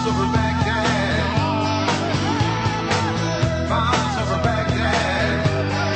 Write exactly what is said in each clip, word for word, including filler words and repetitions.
over Baghdad. Bombs over Baghdad.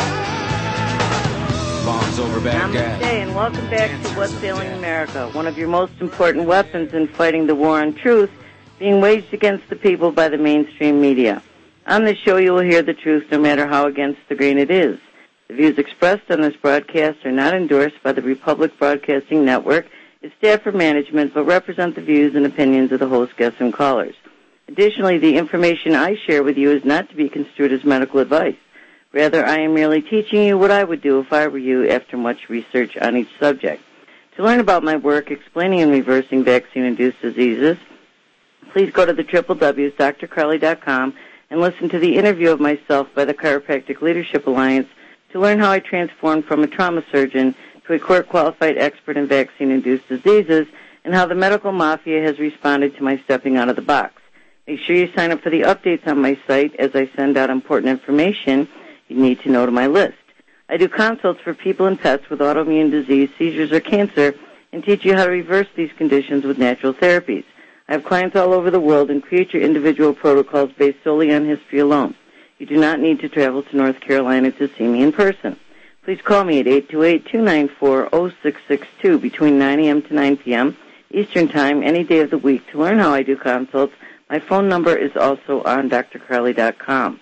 Bombs over Baghdad. Namaste, and welcome back to What's Ailing America, one of your most important weapons in fighting the war on truth being waged against the people by the mainstream media. On this show, you will hear the truth no matter how against the grain it is. The views expressed on this broadcast are not endorsed by the Republic Broadcasting Network, its staff or management, but represent the views and opinions of the host, guests, and callers. Additionally, the information I share with you is not to be construed as medical advice. Rather, I am merely teaching you what I would do if I were you after much research on each subject. To learn about my work explaining and reversing vaccine-induced diseases, please go to the w w w dot d r crowley dot com and listen to the interview of myself by the Chiropractic Leadership Alliance to learn how I transformed from a trauma surgeon to a court-qualified expert in vaccine-induced diseases and how the medical mafia has responded to my stepping out of the box. Make sure you sign up for the updates on my site as I send out important information you need to know to my list. I do consults for people and pets with autoimmune disease, seizures, or cancer and teach you how to reverse these conditions with natural therapies. I have clients all over the world and create your individual protocols based solely on history alone. You do not need to travel to North Carolina to see me in person. Please call me at eight two eight, two nine four, zero six six two between nine a.m. to nine p.m. Eastern Time any day of the week to learn how I do consults. My phone number is also on d r crowley dot com.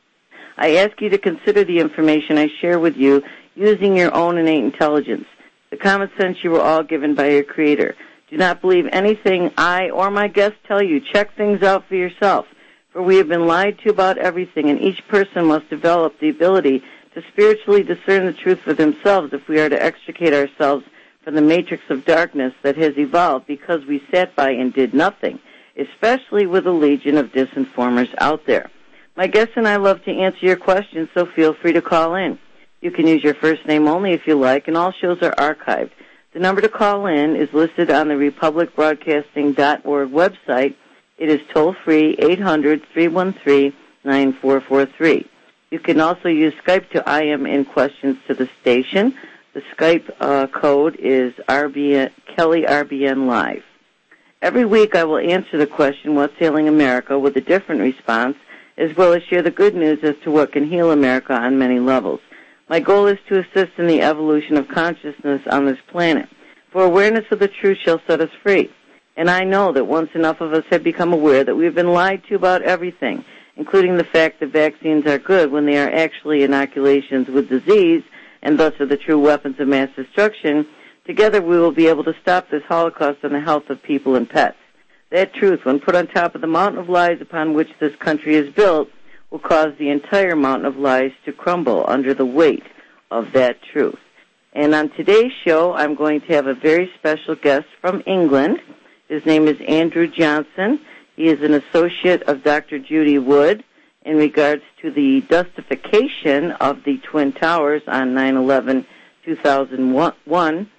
I ask you to consider the information I share with you using your own innate intelligence, the common sense you were all given by your Creator. Do not believe anything I or my guests tell you. Check things out for yourself, for we have been lied to about everything, and each person must develop the ability to spiritually discern the truth for themselves if we are to extricate ourselves from the matrix of darkness that has evolved because we sat by and did nothing, especially with a legion of disinformers out there. My guests and I love to answer your questions, so feel free to call in. You can use your first name only if you like, and all shows are archived. The number to call in is listed on the republic broadcasting dot org website. It is toll-free, eight hundred, three one three, nine four four three. You can also use Skype to I M in questions to the station. The Skype uh, code is R B N, Kelly R B N Live. Every week I will answer the question, what's ailing America, with a different response, as well as share the good news as to what can heal America on many levels. My goal is to assist in the evolution of consciousness on this planet, for awareness of the truth shall set us free. And I know that once enough of us have become aware that we have been lied to about everything, including the fact that vaccines are good when they are actually inoculations with disease and thus are the true weapons of mass destruction, together we will be able to stop this holocaust on the health of people and pets. That truth, when put on top of the mountain of lies upon which this country is built, will cause the entire mountain of lies to crumble under the weight of that truth. And on today's show, I'm going to have a very special guest from England. His name is Andrew Johnson. He is an associate of Doctor Judy Wood in regards to the dustification of the Twin Towers on nine eleven two thousand one.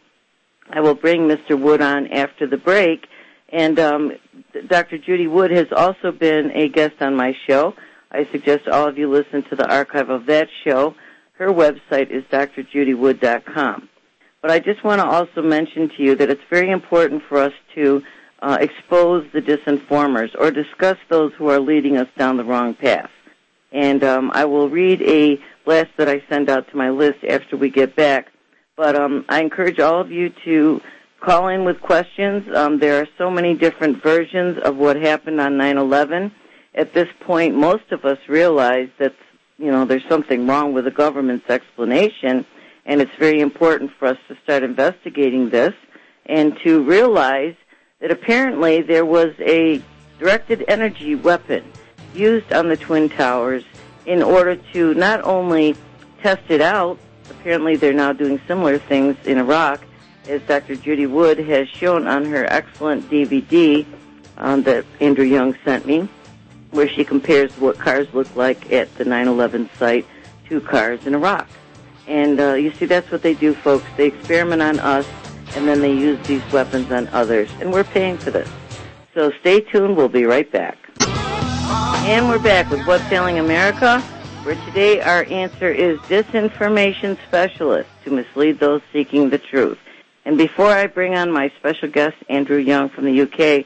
I will bring Mister Wood on after the break. And um, Doctor Judy Wood has also been a guest on my show. I suggest all of you listen to the archive of that show. Her website is d r judy wood dot com. But I just want to also mention to you that it's very important for us to uh, expose the disinformers or discuss those who are leading us down the wrong path. And um, I will read a blast that I send out to my list after we get back. But um, I encourage all of you to call in with questions. Um, there are so many different versions of what happened on nine eleven. At this point, most of us realize that, you know, there's something wrong with the government's explanation, and it's very important for us to start investigating this and to realize that apparently there was a directed energy weapon used on the Twin Towers in order to not only test it out, apparently they're now doing similar things in Iraq, as Doctor Judy Wood has shown on her excellent D V D um, that Andrew Young sent me, where she compares what cars look like at the nine eleven site to cars in Iraq. And uh, you see, that's what they do, folks. They experiment on us, and then they use these weapons on others, and we're paying for this. So stay tuned. We'll be right back. And we're back with What's Ailing America, where today our answer is disinformation specialist to mislead those seeking the truth. And before I bring on my special guest, Andrew Young from the U K,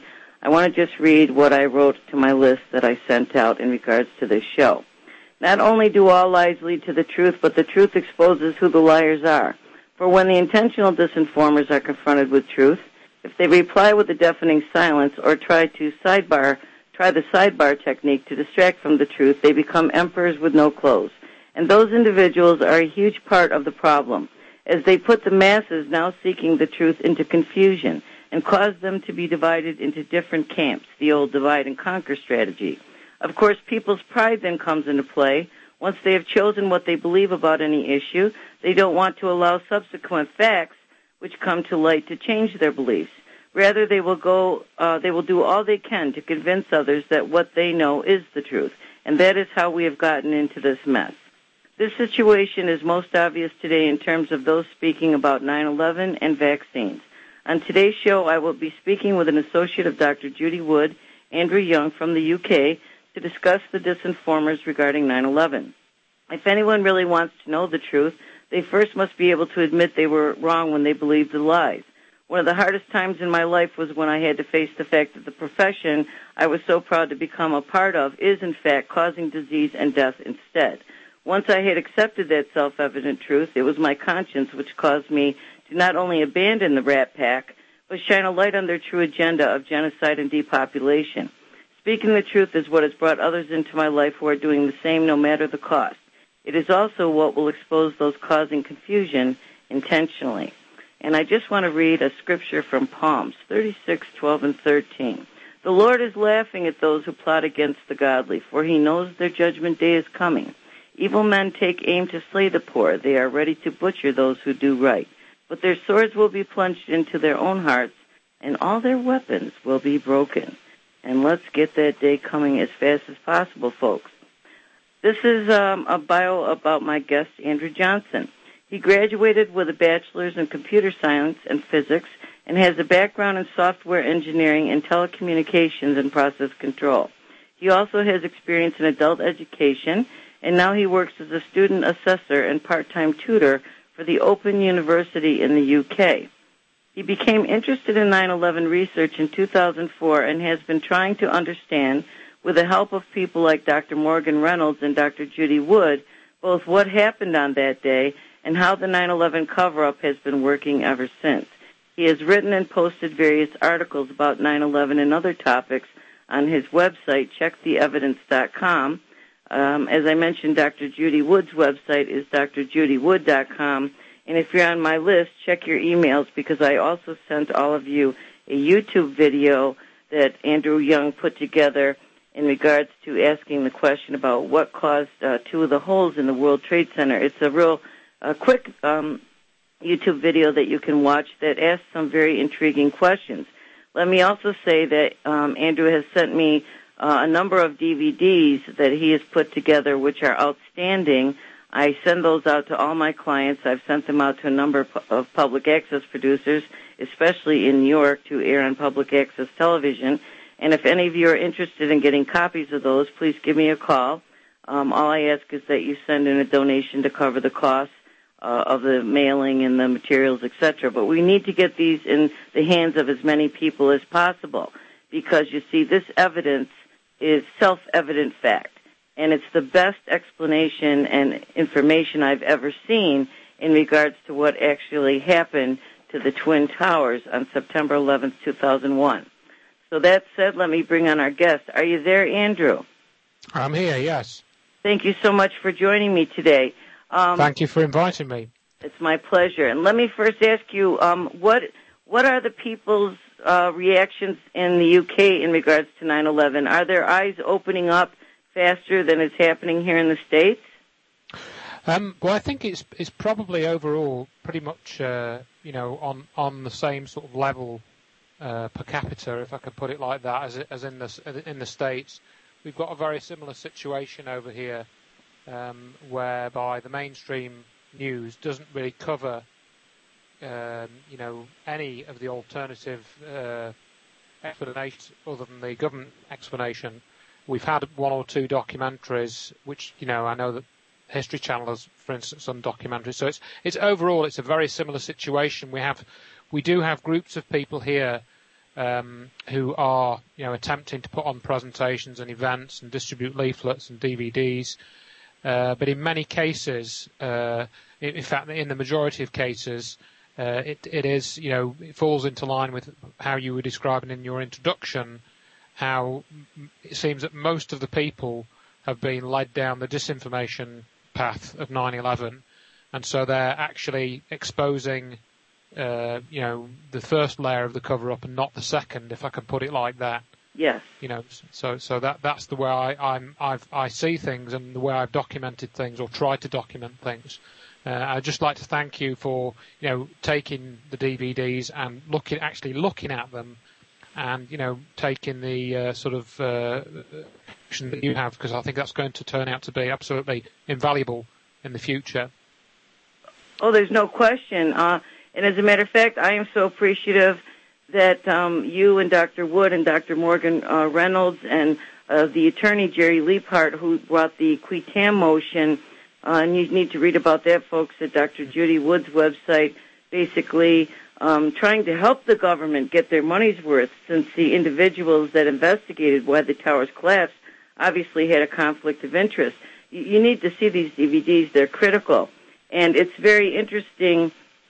I want to just read what I wrote to my list that I sent out in regards to this show. Not only do all lies lead to the truth, but the truth exposes who the liars are. For when the intentional disinformers are confronted with truth, if they reply with a deafening silence or try to sidebar, try the sidebar technique to distract from the truth, they become emperors with no clothes. And those individuals are a huge part of the problem, as they put the masses now seeking the truth into confusion and cause them to be divided into different camps, the old divide and conquer strategy. Of course, people's pride then comes into play. Once they have chosen what they believe about any issue, they don't want to allow subsequent facts which come to light to change their beliefs. Rather, they will go, uh, they will do all they can to convince others that what they know is the truth, and that is how we have gotten into this mess. This situation is most obvious today in terms of those speaking about nine eleven and vaccines. On today's show, I will be speaking with an associate of Doctor Judy Wood, Andrew Young from the U K, to discuss the disinformers regarding nine eleven. If anyone really wants to know the truth, they first must be able to admit they were wrong when they believed the lies. One of the hardest times in my life was when I had to face the fact that the profession I was so proud to become a part of is, in fact, causing disease and death instead. Once I had accepted that self-evident truth, it was my conscience which caused me to not only abandon the Rat Pack, but shine a light on their true agenda of genocide and depopulation. Speaking the truth is what has brought others into my life who are doing the same no matter the cost. It is also what will expose those causing confusion intentionally. And I just want to read a scripture from Psalms thirty-six, twelve, and thirteen. The Lord is laughing at those who plot against the godly, for he knows their judgment day is coming. Evil men take aim to slay the poor. They are ready to butcher those who do right. But their swords will be plunged into their own hearts, and all their weapons will be broken. And let's get that day coming as fast as possible, folks. This is um, a bio about my guest, Andrew Johnson. He graduated with a bachelor's in computer science and physics and has a background in software engineering and telecommunications and process control. He also has experience in adult education, and now he works as a student assessor and part-time tutor for the Open University in the U K. He became interested in nine eleven research in two thousand four and has been trying to understand, with the help of people like Doctor Morgan Reynolds and Doctor Judy Wood, both what happened on that day and how the nine eleven cover-up has been working ever since. He has written and posted various articles about nine eleven and other topics on his website, check the evidence dot com. Um, as I mentioned, Doctor Judy Wood's website is d r judy wood dot com. And if you're on my list, check your emails, because I also sent all of you a YouTube video that Andrew Young put together in regards to asking the question about what caused uh, two of the holes in the World Trade Center. It's a real uh, quick um, YouTube video that you can watch that asks some very intriguing questions. Let me also say that um, Andrew has sent me uh, a number of D V Ds that he has put together, which are outstanding. I send those out to all my clients. I've sent them out to a number of public access producers, especially in New York, to air on public access television. And if any of you are interested in getting copies of those, please give me a call. Um, all I ask is that you send in a donation to cover the costs uh, of the mailing and the materials, et cetera. But we need to get these in the hands of as many people as possible, because, you see, this evidence is self-evident fact. And it's the best explanation and information I've ever seen in regards to what actually happened to the Twin Towers on September eleventh, two thousand one. So that said, let me bring on our guest. Are you there, Andrew? I'm here, yes. Thank you so much for joining me today. Um, Thank you for inviting me. It's my pleasure. And let me first ask you, um, what what are the people's uh, reactions in the U K in regards to nine eleven? Are their eyes opening up faster than is happening here in the States? Um, well, I think it's it's probably overall pretty much uh, you know on on the same sort of level uh, per capita, if I could put it like that, as as in the in the States. We've got a very similar situation over here, um, whereby the mainstream news doesn't really cover um, you know any of the alternative uh, explanations other than the government explanation. We've had one or two documentaries, which, you know, I know that History Channel has, for instance, some documentaries. So it's it's overall it's a very similar situation. We have we do have groups of people here um, who are, you know, attempting to put on presentations and events and distribute leaflets and D V Ds. Uh, but in many cases, uh, in, in fact, in the majority of cases, uh, it, it is, you know, it falls into line with how you were describing in your introduction, how it seems that most of the people have been led down the disinformation path of nine eleven, and so they're actually exposing, uh, you know, the first layer of the cover-up and not the second, if I can put it like that. Yes. You know, so so that that's the way I I'm I've I see things and the way I've documented things or tried to document things. Uh, I'd just like to thank you for, you know, taking the D V Ds and looking actually looking at them, and, you know, taking the uh, sort of uh, action that you have, because I think that's going to turn out to be absolutely invaluable in the future. Oh, there's no question. Uh, and as a matter of fact, I am so appreciative that um, you and Doctor Wood and Doctor Morgan uh, Reynolds and uh, the attorney Jerry Leaphart, who brought the qui tam motion, uh, and you need to read about that, folks, at Doctor Judy Wood's website, basically um, trying to help the government get their money's worth, since the individuals that investigated why the towers collapsed obviously had a conflict of interest. You, you need to see these D V Ds. They're critical. And it's very interesting.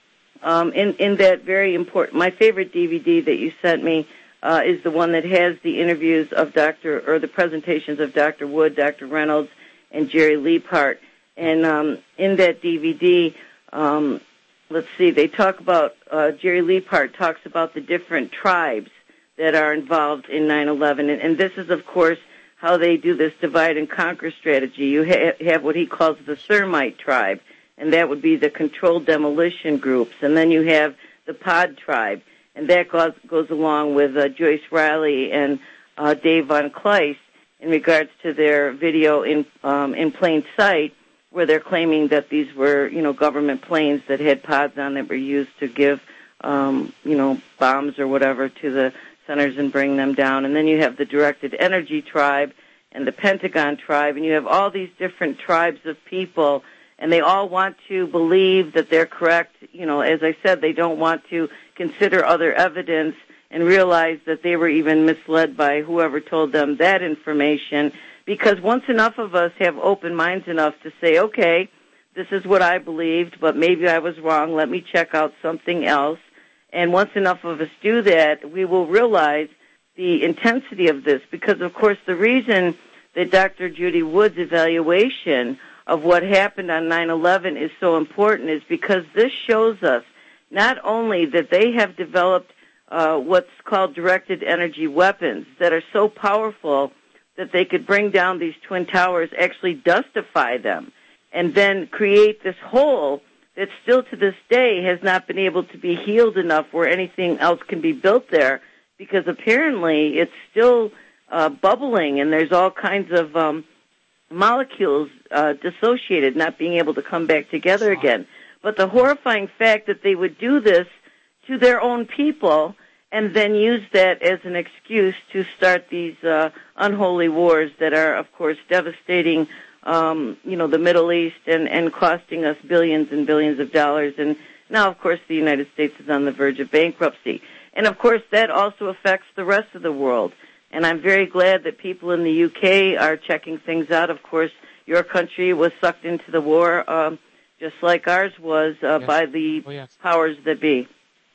Um, in, in that very important, my favorite D V D that you sent me uh, is the one that has the interviews of Doctor or the presentations of Doctor Wood, Doctor Reynolds, and Jerry Leaphart. And um, in that D V D, um, let's see, they talk about, uh, Jerry Leaphart talks about the different tribes that are involved in nine eleven. And, and this is, of course, how they do this divide and conquer strategy. You ha- have what he calls the Thermite tribe, and that would be the controlled demolition groups. And then you have the Pod tribe, and that goes, goes along with uh, Joyce Riley and uh, Dave Von Kleist in regards to their video in um, in plain sight, where they're claiming that these were, you know, government planes that had pods on that were used to give, um, you know, bombs or whatever to the centers and bring them down. And then you have the directed energy tribe and the Pentagon tribe, and you have all these different tribes of people, and they all want to believe that they're correct. You know, as I said, they don't want to consider other evidence and realize that they were even misled by whoever told them that information, because once enough of us have open minds enough to say, okay, this is what I believed, but maybe I was wrong, let me check out something else, and once enough of us do that, we will realize the intensity of this, because, of course, the reason that Doctor Judy Wood's evaluation of what happened on nine eleven is so important is because this shows us not only that they have developed uh, what's called directed energy weapons that are so powerful that they could bring down these twin towers, actually dustify them, and then create this hole that still to this day has not been able to be healed enough where anything else can be built there, because apparently it's still uh, bubbling and there's all kinds of um, molecules uh, dissociated, not being able to come back together again. But the horrifying fact that they would do this to their own people and then use that as an excuse to start these uh, unholy wars that are, of course, devastating, um, you know, the Middle East and, and costing us billions and billions of dollars. And now, of course, the United States is on the verge of bankruptcy. And, of course, that also affects the rest of the world. And I'm very glad that people in the U K are checking things out. Of course, your country was sucked into the war um, just like ours was uh, yes. by the oh, yes. powers that be.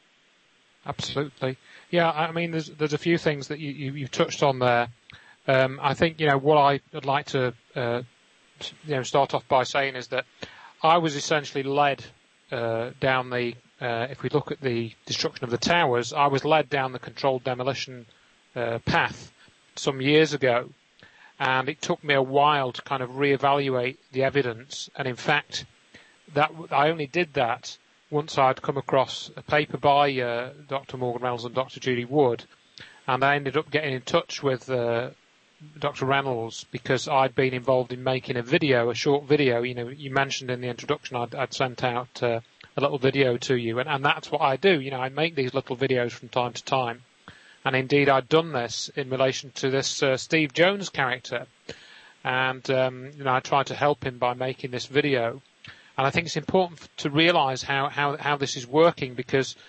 Absolutely. Yeah, I mean, there's there's a few things that you, you, you've touched on there. Um, I think, you know, what I would like to, uh, you know, start off by saying is that I was essentially led uh, down the, uh, if we look at the destruction of the towers, I was led down the controlled demolition uh, path some years ago, and it took me a while to kind of reevaluate the evidence. And in fact, that I only did that once I'd come across a paper by uh, Doctor Morgan Reynolds and Doctor Judy Wood, and I ended up getting in touch with uh, Doctor Reynolds because I'd been involved in making a video, a short video. You know, you mentioned in the introduction I'd, I'd sent out uh, a little video to you, and, and that's what I do. You know, I make these little videos from time to time, and indeed I'd done this in relation to this uh, Steve Jones character, and um, you know, I tried to help him by making this video. And I think it's important to realise how, how, how this is working, because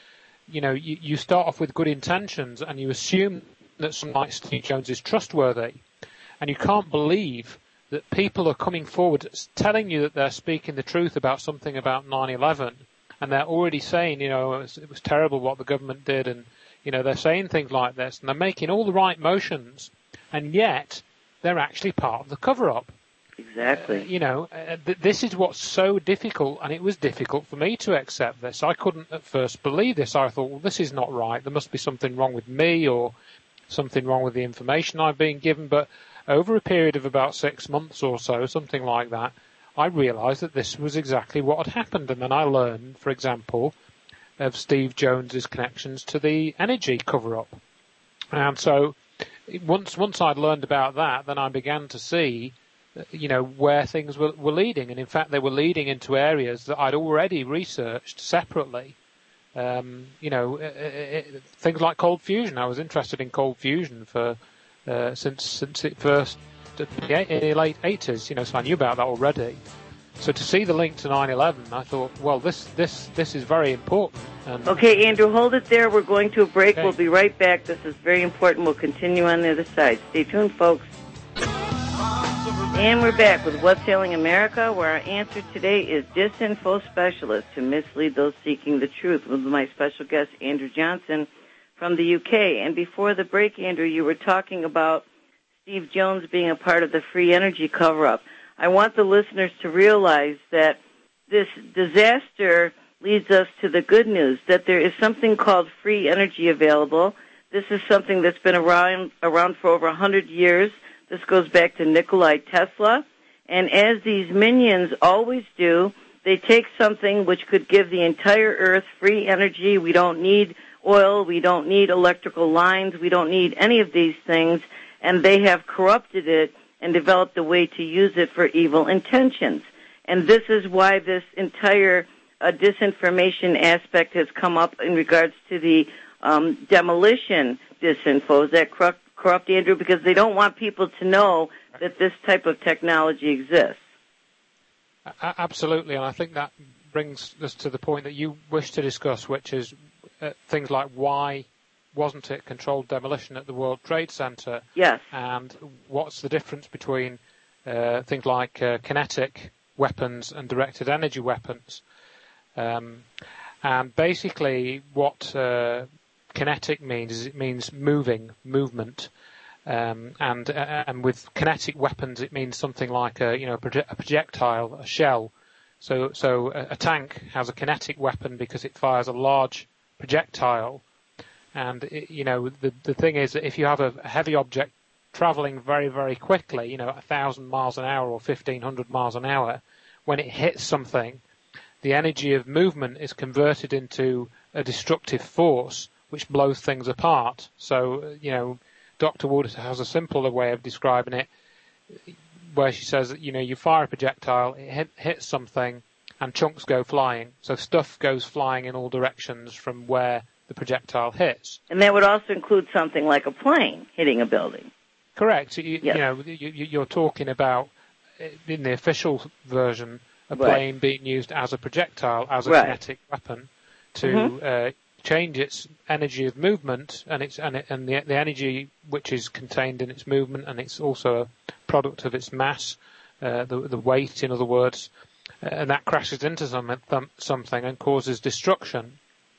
you know, you, you start off with good intentions and you assume that someone like Steve Jones is trustworthy, and you can't believe that people are coming forward telling you that they're speaking the truth about something about nine eleven, and they're already saying, you know, it was, it was terrible what the government did, and, you know, they're saying things like this, and they're making all the right motions, and yet they're actually part of the cover-up. Exactly. Uh, you know, uh, th- this is what's so difficult, and it was difficult for me to accept this. I couldn't at first believe this. I thought, well, this is not right. There must be something wrong with me or something wrong with the information I've been given. But over a period of about six months or so, something like that, I realised that this was exactly what had happened. And then I learned, for example, of Steve Jones's connections to the energy cover-up. And so once once I'd learned about that, then I began to see, you know, where things were, were leading. And in fact, they were leading into areas that I'd already researched separately. Um, you know, it, it, things like cold fusion. I was interested in cold fusion for uh, since since it first in the late eighties. You know, so I knew about that already. So to see the link to nine eleven, I thought, well, this this this is very important. And okay, Andrew, hold it there. We're going to a break. Okay. We'll be right back. This is very important. We'll continue on the other side. Stay tuned, folks. And we're back with What's Ailing America, where our answer today is disinfo specialist to mislead those seeking the truth, with my special guest, Andrew Johnson from the U K. And before the break, Andrew, you were talking about Steve Jones being a part of the free energy cover-up. I want the listeners to realize that this disaster leads us to the good news, that there is something called free energy available. This is something that's been around, around for over one hundred years. This goes back to Nikola Tesla. And as these minions always do, they take something which could give the entire Earth free energy. We don't need oil. We don't need electrical lines. We don't need any of these things. And they have corrupted it and developed a way to use it for evil intentions. And this is why this entire uh, disinformation aspect has come up in regards to the um, demolition disinfo. Is that correct? Corrupt, Andrew, because they don't want people to know that this type of technology exists. Absolutely, and I think that brings us to the point that you wish to discuss, which is uh, things like why wasn't it controlled demolition at the World Trade Center? Yes. And what's the difference between uh, things like uh, kinetic weapons and directed energy weapons? Um, and basically what Uh, kinetic means is it means moving, movement, um, and uh, and with kinetic weapons it means something like a you know a projectile, a shell. So so a, a tank has a kinetic weapon because it fires a large projectile, and it, you know the the thing is that if you have a heavy object traveling very very quickly, you know a thousand miles an hour or fifteen hundred miles an hour, when it hits something, the energy of movement is converted into a destructive force which blows things apart. So, you know, Doctor Wood has a simpler way of describing it, where she says that, you know, you fire a projectile, it hit, hits something, and chunks go flying. So stuff goes flying in all directions from where the projectile hits. And that would also include something like a plane hitting a building. Correct. You, yes. you know, you, you're talking about, in the official version, a right. plane being used as a projectile, as a right. kinetic weapon, to mm-hmm. uh, change its energy of movement and its and, it, and the, the energy which is contained in its movement, and it's also a product of its mass, uh, the the weight, in other words, uh, and that crashes into some, something and causes destruction.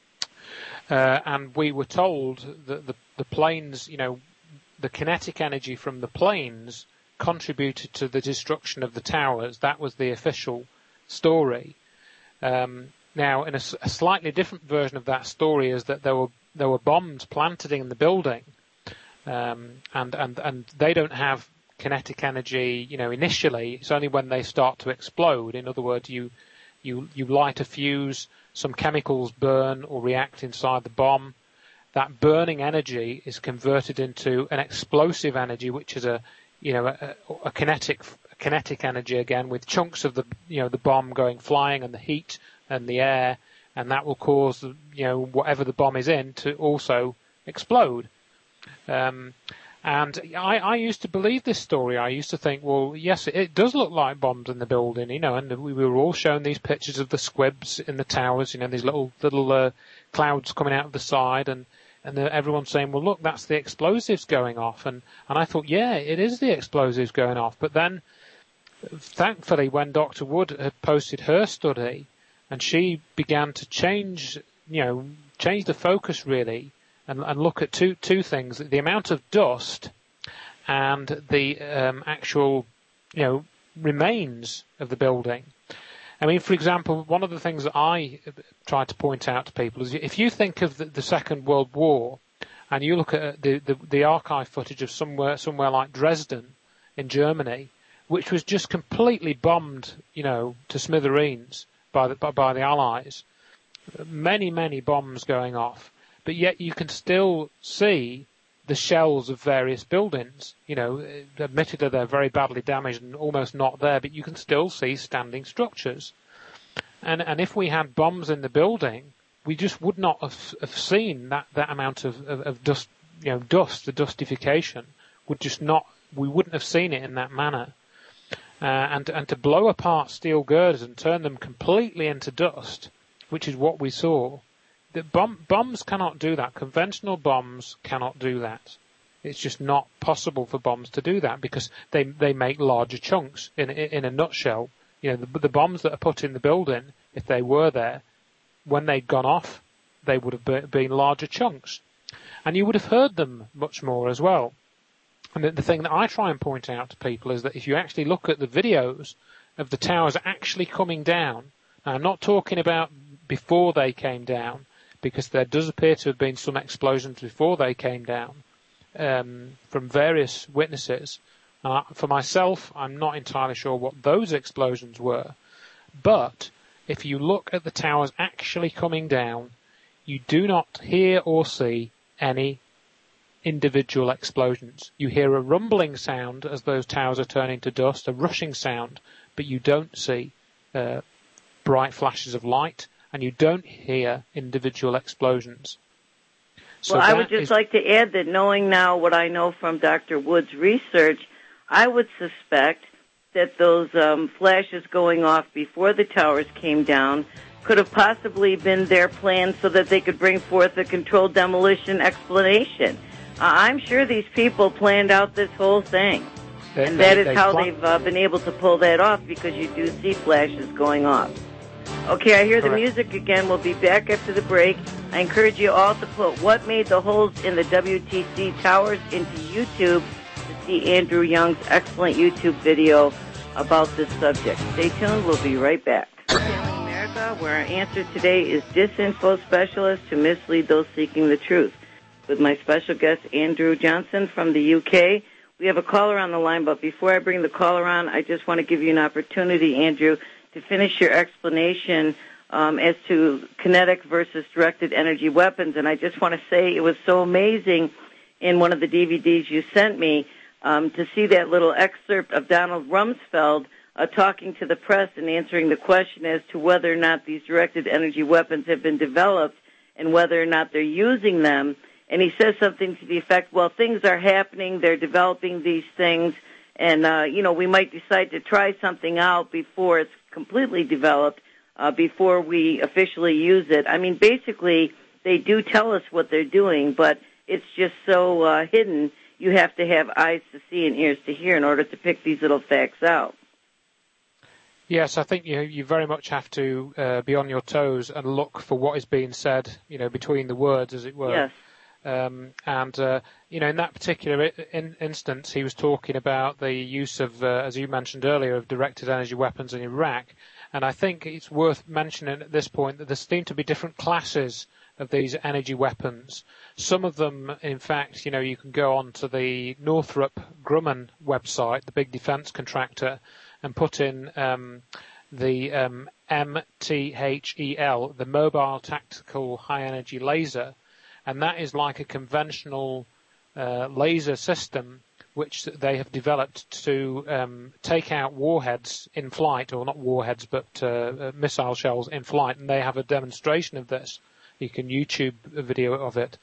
Uh, and we were told that the the planes, you know, the kinetic energy from the planes contributed to the destruction of the towers. That was the official story. Um, Now, in a, a slightly different version of that story is that there were there were bombs planted in the building, um, and and and they don't have kinetic energy. You know, initially, it's only when they start to explode. In other words, you you you light a fuse, some chemicals burn or react inside the bomb. That burning energy is converted into an explosive energy, which is a you know a, a kinetic a kinetic energy again, with chunks of the you know the bomb going flying and the heat and the air, and that will cause, you know, whatever the bomb is in to also explode. Um, And I, I used to believe this story. I used to think, well, yes, it, it does look like bombs in the building, you know, and we were all shown these pictures of the squibs in the towers, you know, these little little uh, clouds coming out of the side, and, and the, everyone's saying, well, look, that's the explosives going off. And, and I thought, yeah, it is the explosives going off. But then, thankfully, when Doctor Wood had posted her study, and she began to change, you know, change the focus, really, And, and look at two two things: the amount of dust and the um, actual, you know, remains of the building. I mean, for example, one of the things that I try to point out to people is if you think of the, the Second World War, and you look at the, the the archive footage of somewhere somewhere like Dresden in Germany, which was just completely bombed, you know, to smithereens by the by, by the Allies, many many bombs going off. But yet you can still see the shells of various buildings. You know, admittedly they're very badly damaged and almost not there, but you can still see standing structures. And and if we had bombs in the building, we just would not have, have seen that, that amount of, of, of dust, you know, dust, the dustification would just not, we wouldn't have seen it in that manner. Uh, and, and to blow apart steel girders and turn them completely into dust, which is what we saw, The bomb, bombs cannot do that. Conventional bombs cannot do that. It's just not possible for bombs to do that because they they make larger chunks. In in a nutshell, you know, the, the bombs that are put in the building, if they were there, when they'd gone off, they would have been larger chunks, and you would have heard them much more as well. And the, the thing that I try and point out to people is that if you actually look at the videos of the towers actually coming down, now I'm not talking about before they came down, because there does appear to have been some explosions before they came down um, from various witnesses. Uh, for myself, I'm not entirely sure what those explosions were. But if you look at the towers actually coming down, you do not hear or see any individual explosions. You hear a rumbling sound as those towers are turning to dust, a rushing sound, but you don't see uh, bright flashes of light, and you don't hear individual explosions. So well, I would just is... like to add that knowing now what I know from Doctor Wood's research, I would suspect that those um, flashes going off before the towers came down could have possibly been their plan so that they could bring forth a controlled demolition explanation. Uh, I'm sure these people planned out this whole thing. They, and that they, is they how pl- they've uh, been able to pull that off, because you do see flashes going off. Okay, I hear Correct. the music again. We'll be back after the break. I encourage you all to put what made the holes in the W T C towers into YouTube to see Andrew Young's excellent YouTube video about this subject. Stay tuned. We'll be right back. Failing America, where our answer today is disinfo specialist to mislead those seeking the truth. With my special guest, Andrew Johnson from the U K. We have a caller on the line, but before I bring the caller on, I just want to give you an opportunity, Andrew, to finish your explanation um, as to kinetic versus directed energy weapons. And I just want to say it was so amazing in one of the D V Ds you sent me um, to see that little excerpt of Donald Rumsfeld uh, talking to the press and answering the question as to whether or not these directed energy weapons have been developed and whether or not they're using them. And he says something to the effect, well, things are happening, they're developing these things, and, uh, you know, we might decide to try something out before it's completely developed, uh, before we officially use it. I mean, basically, they do tell us what they're doing, but it's just so uh, hidden, you have to have eyes to see and ears to hear in order to pick these little facts out. Yes, I think you you very much have to uh, be on your toes and look for what is being said, you know, between the words, as it were. Yes. Um, and, uh, you know, in that particular in- instance, he was talking about the use of, uh, as you mentioned earlier, of directed energy weapons in Iraq. And I think it's worth mentioning at this point that there seem to be different classes of these energy weapons. Some of them, in fact, you know, you can go on to the Northrop Grumman website, the big defense contractor, and put in um, the um, M T H E L, the Mobile Tactical High Energy Laser. And that is like a conventional uh, laser system which they have developed to um, take out warheads in flight, or not warheads, but uh, uh, missile shells in flight. And they have a demonstration of this. You can YouTube a video of it.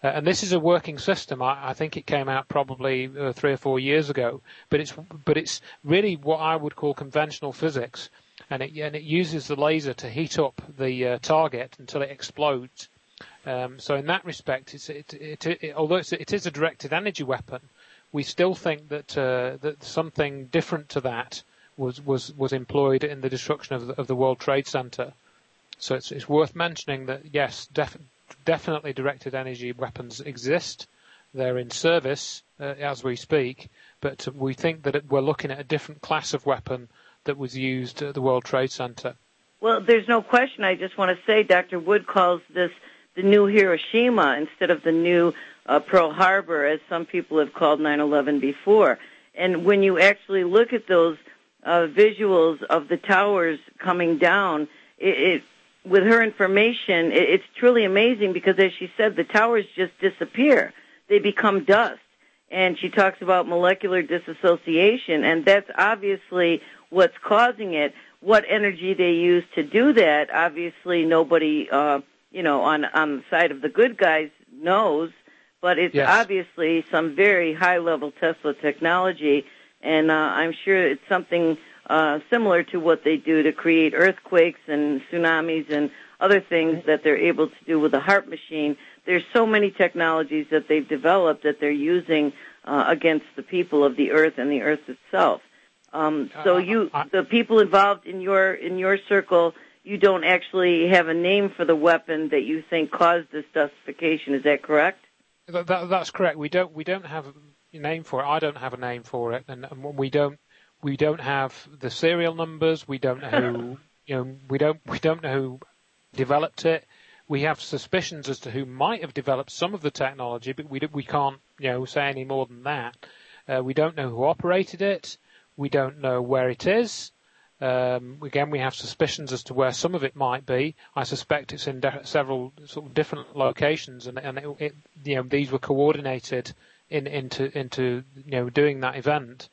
Uh, and this is a working system. I, I think it came out probably uh, three or four years ago. But it's but it's really what I would call conventional physics, and it and it uses the laser to heat up the uh, target until it explodes. Um, so in that respect, it's, it, it, it, although it's, it is a directed energy weapon, we still think that uh, that something different to that was was was employed in the destruction of the, of the World Trade Center. So it's it's worth mentioning that yes, def, definitely directed energy weapons exist. They're in service uh, as we speak, but we think that it, we're looking at a different class of weapon that was used at the World Trade Center. Well, there's no question. I just want to say Doctor Wood calls this the new Hiroshima instead of the new uh, Pearl Harbor, as some people have called nine eleven before. And when you actually look at those uh, visuals of the towers coming down, it, it with her information, it, it's truly amazing because, as she said, the towers just disappear. They become dust. And she talks about molecular disassociation, and that's obviously what's causing it. What energy they use to do that, obviously nobody, uh, you know, on, on the side of the good guys knows, but it's yes. obviously some very high-level Tesla technology, and uh, I'm sure it's something uh, similar to what they do to create earthquakes and tsunamis and other things that they're able to do with the HAARP machine. There's so many technologies that they've developed that they're using uh, against the people of the Earth and the Earth itself. Um, so you, the people involved in your in your circle, you don't actually have a name for the weapon that you think caused this dustification. Is that correct? That, that, that's correct. We don't we don't have a name for it. I don't have a name for it, and, and we don't we don't have the serial numbers. We don't know who you know. We don't we don't know who developed it. We have suspicions as to who might have developed some of the technology, but we we can't you know say any more than that. Uh, we don't know who operated it. We don't know where it is. Um, again, we have suspicions as to where some of it might be. I suspect it's in de- several sort of different locations, and, and it, it, you know these were coordinated in, into into you know doing that event.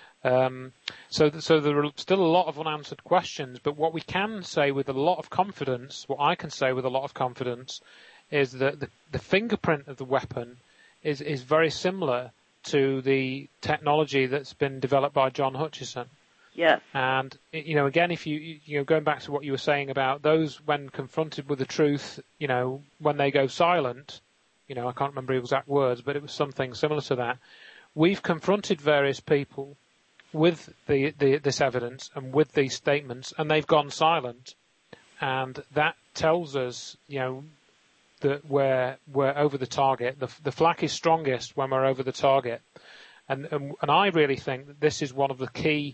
Um, so, th- so there are still a lot of unanswered questions. But what we can say with a lot of confidence, what I can say with a lot of confidence, is that the, the fingerprint of the weapon is is very similar to the technology that's been developed by John Hutchison. Yes. And, you know, again, if you, you know, going back to what you were saying about those when confronted with the truth, you know, when they go silent, you know, I can't remember the exact words, but it was something similar to that. We've confronted various people with the, the this evidence and with these statements, and they've gone silent. And that tells us, you know, that we're we're over the target. The the flak is strongest when we're over the target, and and, and I really think that this is one of the key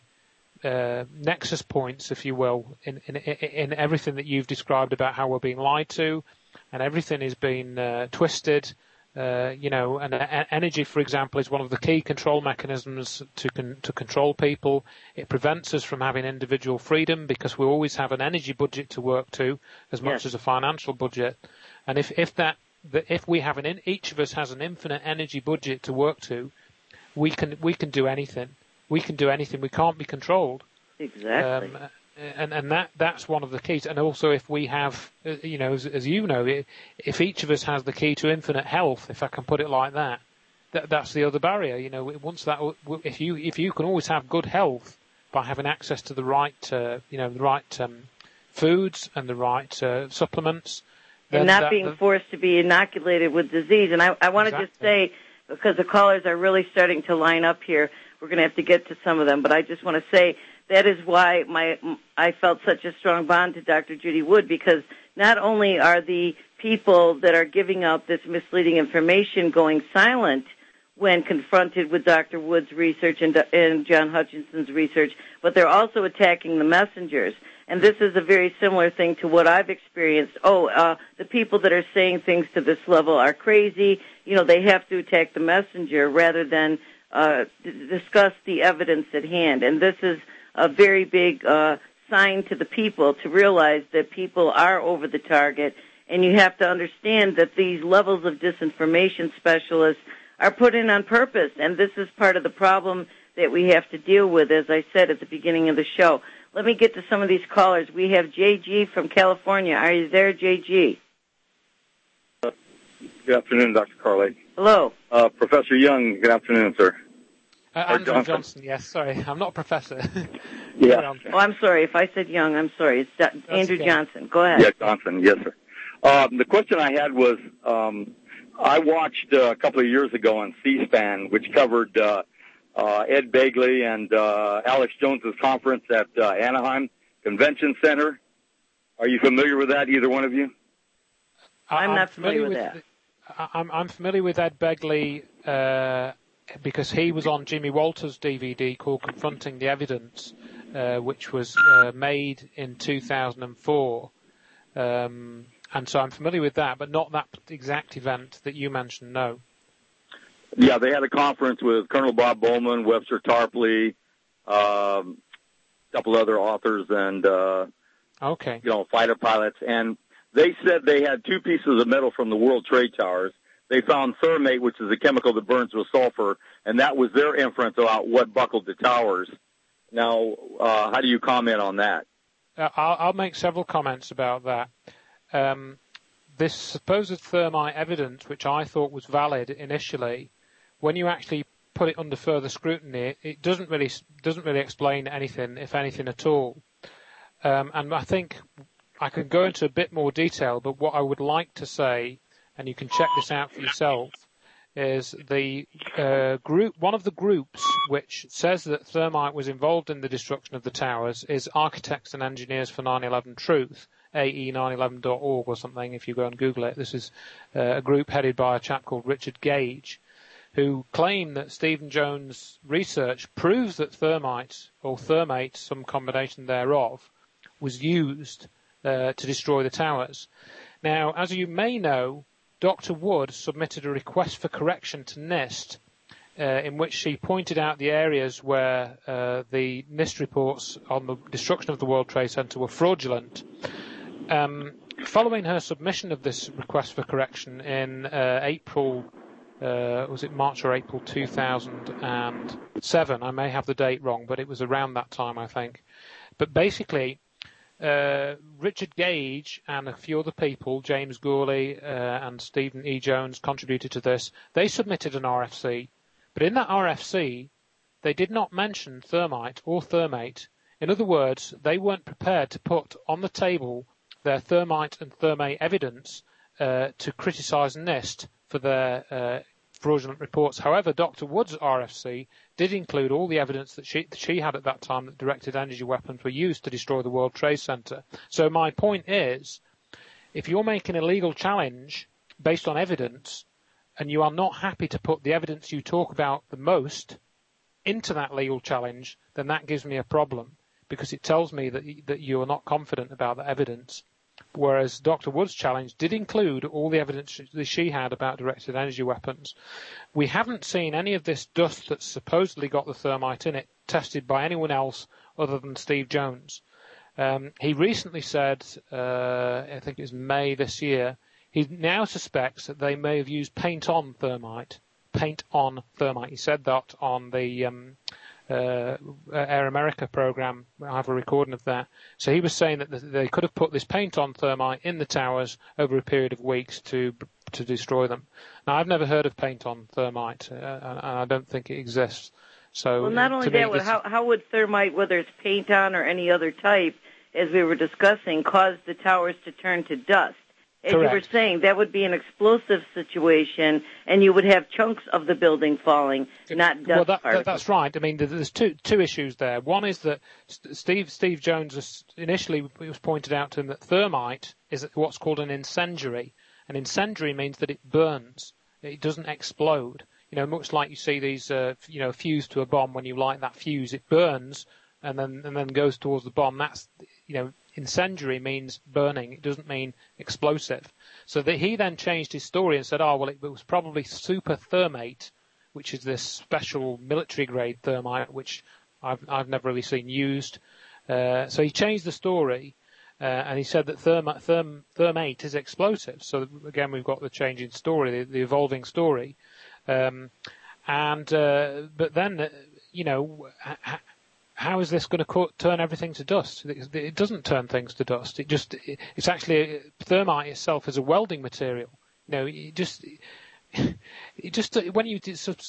uh, nexus points, if you will, in, in in everything that you've described about how we're being lied to, and everything is being uh, twisted. Uh, you know, and uh, energy, for example, is one of the key control mechanisms to con- to control people. It prevents us from having individual freedom because we always have an energy budget to work to as much yes. as a financial budget. And if if that, if we have an in, each of us has an infinite energy budget to work to, we can we can do anything. We can do anything. We can't be controlled. Exactly. Um, and and that that's one of the keys. And also, if we have, you know, as, as you know, if each of us has the key to infinite health, if I can put it like that, that that's the other barrier. You know, once that, if you if you can always have good health by having access to the right, uh, you know, the right um, foods and the right uh, supplements. And not that, being that, forced to be inoculated with disease. And I, I want to exactly. just say, because the callers are really starting to line up here, we're going to have to get to some of them, but I just want to say that is why my I felt such a strong bond to Doctor Judy Wood, because not only are the people that are giving out this misleading information going silent when confronted with Doctor Wood's research and, and John Hutchison's research, but they're also attacking the messengers. And this is a very similar thing to what I've experienced. Oh, uh, the people that are saying things to this level are crazy. You know, they have to attack the messenger rather than uh, d- discuss the evidence at hand. And this is a very big uh, sign to the people to realize that people are over the target. And you have to understand that these levels of disinformation specialists are put in on purpose. And this is part of the problem that we have to deal with, as I said at the beginning of the show. Let me get to some of these callers. We have J G from California. Are you there, J G? Good afternoon, Doctor Carlake. Hello. Uh, Professor Young, good afternoon, sir. Uh, Andrew Johnson. Johnson, yes, sorry. I'm not a professor. Yeah. Oh, I'm sorry. If I said Young, I'm sorry. It's Do- Andrew okay. Johnson. Go ahead. Yeah, Johnson, yes, sir. Um, the question I had was, um, I watched uh, a couple of years ago on C-SPAN, which covered uh, uh, Ed Begley and uh, Alex Jones's conference at uh, Anaheim Convention Center. Are you familiar with that, either one of you? I'm, I'm not familiar, familiar with, with that. I'm, I'm familiar with Ed Begley uh, because he was on Jimmy Walter's D V D called Confronting the Evidence, uh, which was uh, made in two thousand four. Um, and so I'm familiar with that, but not that exact event that you mentioned, no. Yeah, they had a conference with Colonel Bob Bowman, Webster Tarpley, um, a couple other authors, and, uh, okay. you know, fighter pilots. And they said they had two pieces of metal from the World Trade Towers. They found thermate, which is a chemical that burns with sulfur, and that was their inference about what buckled the towers. Now, uh, how do you comment on that? Uh, I'll, I'll make several comments about that. Um, this supposed thermite evidence, which I thought was valid initially, when you actually put it under further scrutiny, it doesn't really doesn't really explain anything, if anything at all. Um, and I think I can go into a bit more detail, but what I would like to say, and you can check this out for yourself, is the uh, group. One of the groups which says that thermite was involved in the destruction of the towers is Architects and Engineers for nine eleven Truth, A E nine eleven dot org or something. If you go and Google it, this is uh, a group headed by a chap called Richard Gage, who claim that Stephen Jones' research proves that thermite or thermate, some combination thereof, was used uh, to destroy the towers. Now, as you may know, Doctor Wood submitted a request for correction to NIST uh, in which she pointed out the areas where uh, the NIST reports on the destruction of the World Trade Center were fraudulent. Um, following her submission of this request for correction in uh, April, uh, was it March or April two thousand seven? I may have the date wrong, but it was around that time, I think. But basically, Uh, Richard Gage and a few other people, James Gourley uh, and Stephen E. Jones, contributed to this. They submitted an R F C, but in that R F C, they did not mention thermite or thermate. In other words, they weren't prepared to put on the table their thermite and thermate evidence uh, to criticise NIST for their uh, fraudulent reports. However, Doctor Wood's R F C did include all the evidence that she, that she had at that time that directed energy weapons were used to destroy the World Trade Center. So my point is, if you're making a legal challenge based on evidence and you are not happy to put the evidence you talk about the most into that legal challenge, then that gives me a problem because it tells me that, that you are not confident about the evidence. Whereas Doctor Wood's challenge did include all the evidence that she had about directed energy weapons. We haven't seen any of this dust that's supposedly got the thermite in it tested by anyone else other than Steve Jones. Um, he recently said, uh, I think it was May this year, he now suspects that they may have used paint-on thermite. Paint-on thermite. He said that on the Um, Uh, Air America program. I have a recording of that. So he was saying that they could have put this paint-on thermite in the towers over a period of weeks to to destroy them. Now, I've never heard of paint-on thermite, uh, and I don't think it exists. So, well, not only that, me, how, how would thermite, whether it's paint-on or any other type, as we were discussing, cause the towers to turn to dust? As Correct. you were saying, that would be an explosive situation, and you would have chunks of the building falling, not dust well, that, particles. That, that's right. I mean, there's two two issues there. One is that Steve Steve Jones initially it was pointed out to him that thermite is what's called an incendiary. An incendiary means that it burns. It doesn't explode. You know, much like you see these, uh, you know, fuse to a bomb. When you light that fuse, it burns and then and then goes towards the bomb. That's, you know, incendiary means burning. It doesn't mean explosive. So that he then changed his story and said, oh, well, it was probably super thermate, which is this special military grade thermite, which I've, I've never really seen used. Uh, so he changed the story, uh, and he said that therm, therm, thermate is explosive. So again, we've got the change in story, the, the evolving story. Um, and, uh, but then, uh, you know, ha- how is this going to co- turn everything to dust? It, it doesn't turn things to dust. It just, it, it's actually, thermite itself is a welding material. You know, it just, it just when you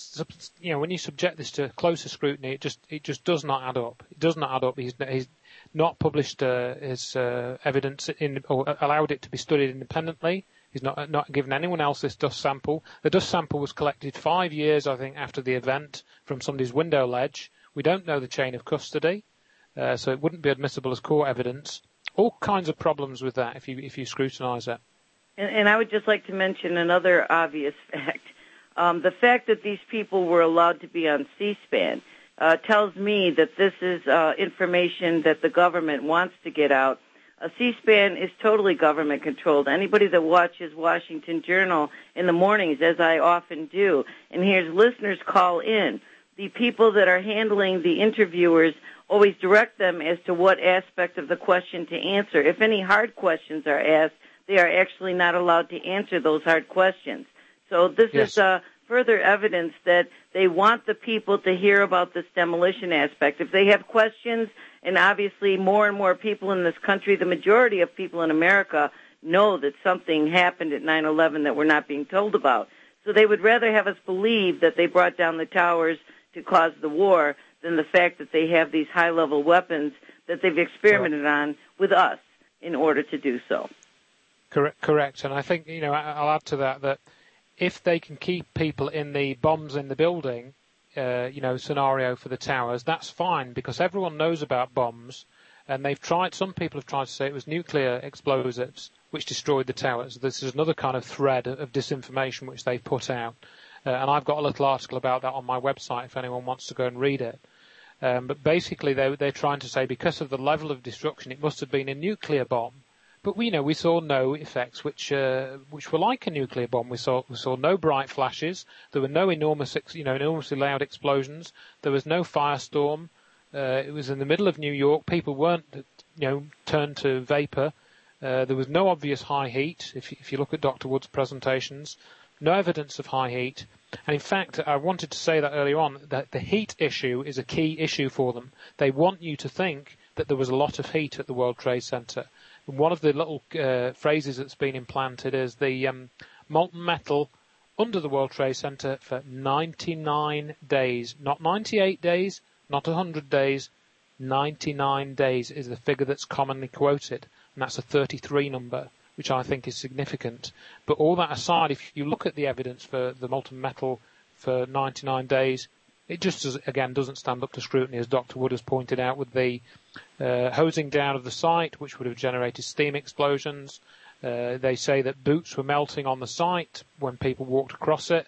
you know when you subject this to closer scrutiny, it just it just does not add up. It does not add up. He's he's not published uh, his uh, evidence in or allowed it to be studied independently. He's not not given anyone else this dust sample. The dust sample was collected five years, I think, after the event from somebody's window ledge. We don't know the chain of custody, uh, so it wouldn't be admissible as court evidence. All kinds of problems with that if you if you scrutinise it. And, and I would just like to mention another obvious fact. Um, the fact that these people were allowed to be on C-SPAN uh, tells me that this is uh, information that the government wants to get out. Uh, C-SPAN is totally government-controlled. Anybody that watches Washington Journal in the mornings, as I often do, and hears listeners call in, the people that are handling the interviewers always direct them as to what aspect of the question to answer. If any hard questions are asked, they are actually not allowed to answer those hard questions. So this yes. is uh, further evidence that they want the people to hear about this demolition aspect. If they have questions, and obviously more and more people in this country, the majority of people in America know that something happened at nine eleven that we're not being told about. So they would rather have us believe that they brought down the towers to cause the war than the fact that they have these high-level weapons that they've experimented Correct. on with us in order to do so. Correct, correct. And I think, you know, I'll add to that that if they can keep people in the bombs in the building, uh, you know, scenario for the towers, that's fine because everyone knows about bombs, and they've tried. Some people have tried to say it was nuclear explosives which destroyed the towers. This is another kind of thread of disinformation which they've put out, uh, and I've got a little article about that on my website if anyone wants to go and read it. Um, but basically, they, they're trying to say because of the level of destruction, it must have been a nuclear bomb. But we know we saw no effects which uh, which were like a nuclear bomb. We saw we saw no bright flashes. There were no enormous, you know, enormously loud explosions. There was no firestorm. Uh, it was in the middle of New York. People weren't, you know, turned to vapor. Uh, there was no obvious high heat. If you, if you look at Doctor Wood's presentations, no evidence of high heat. And in fact, I wanted to say that earlier on that the heat issue is a key issue for them. They want you to think that there was a lot of heat at the World Trade Center. One of the little uh, phrases that's been implanted is the um, molten metal under the World Trade Center for ninety-nine days. Not ninety-eight days, not one hundred days, ninety-nine days is the figure that's commonly quoted. And that's a thirty-three number, which I think is significant. But all that aside, if you look at the evidence for the molten metal for ninety-nine days, it just, does, again, doesn't stand up to scrutiny, as Doctor Wood has pointed out, with the uh, hosing down of the site, which would have generated steam explosions. Uh, they say that boots were melting on the site when people walked across it.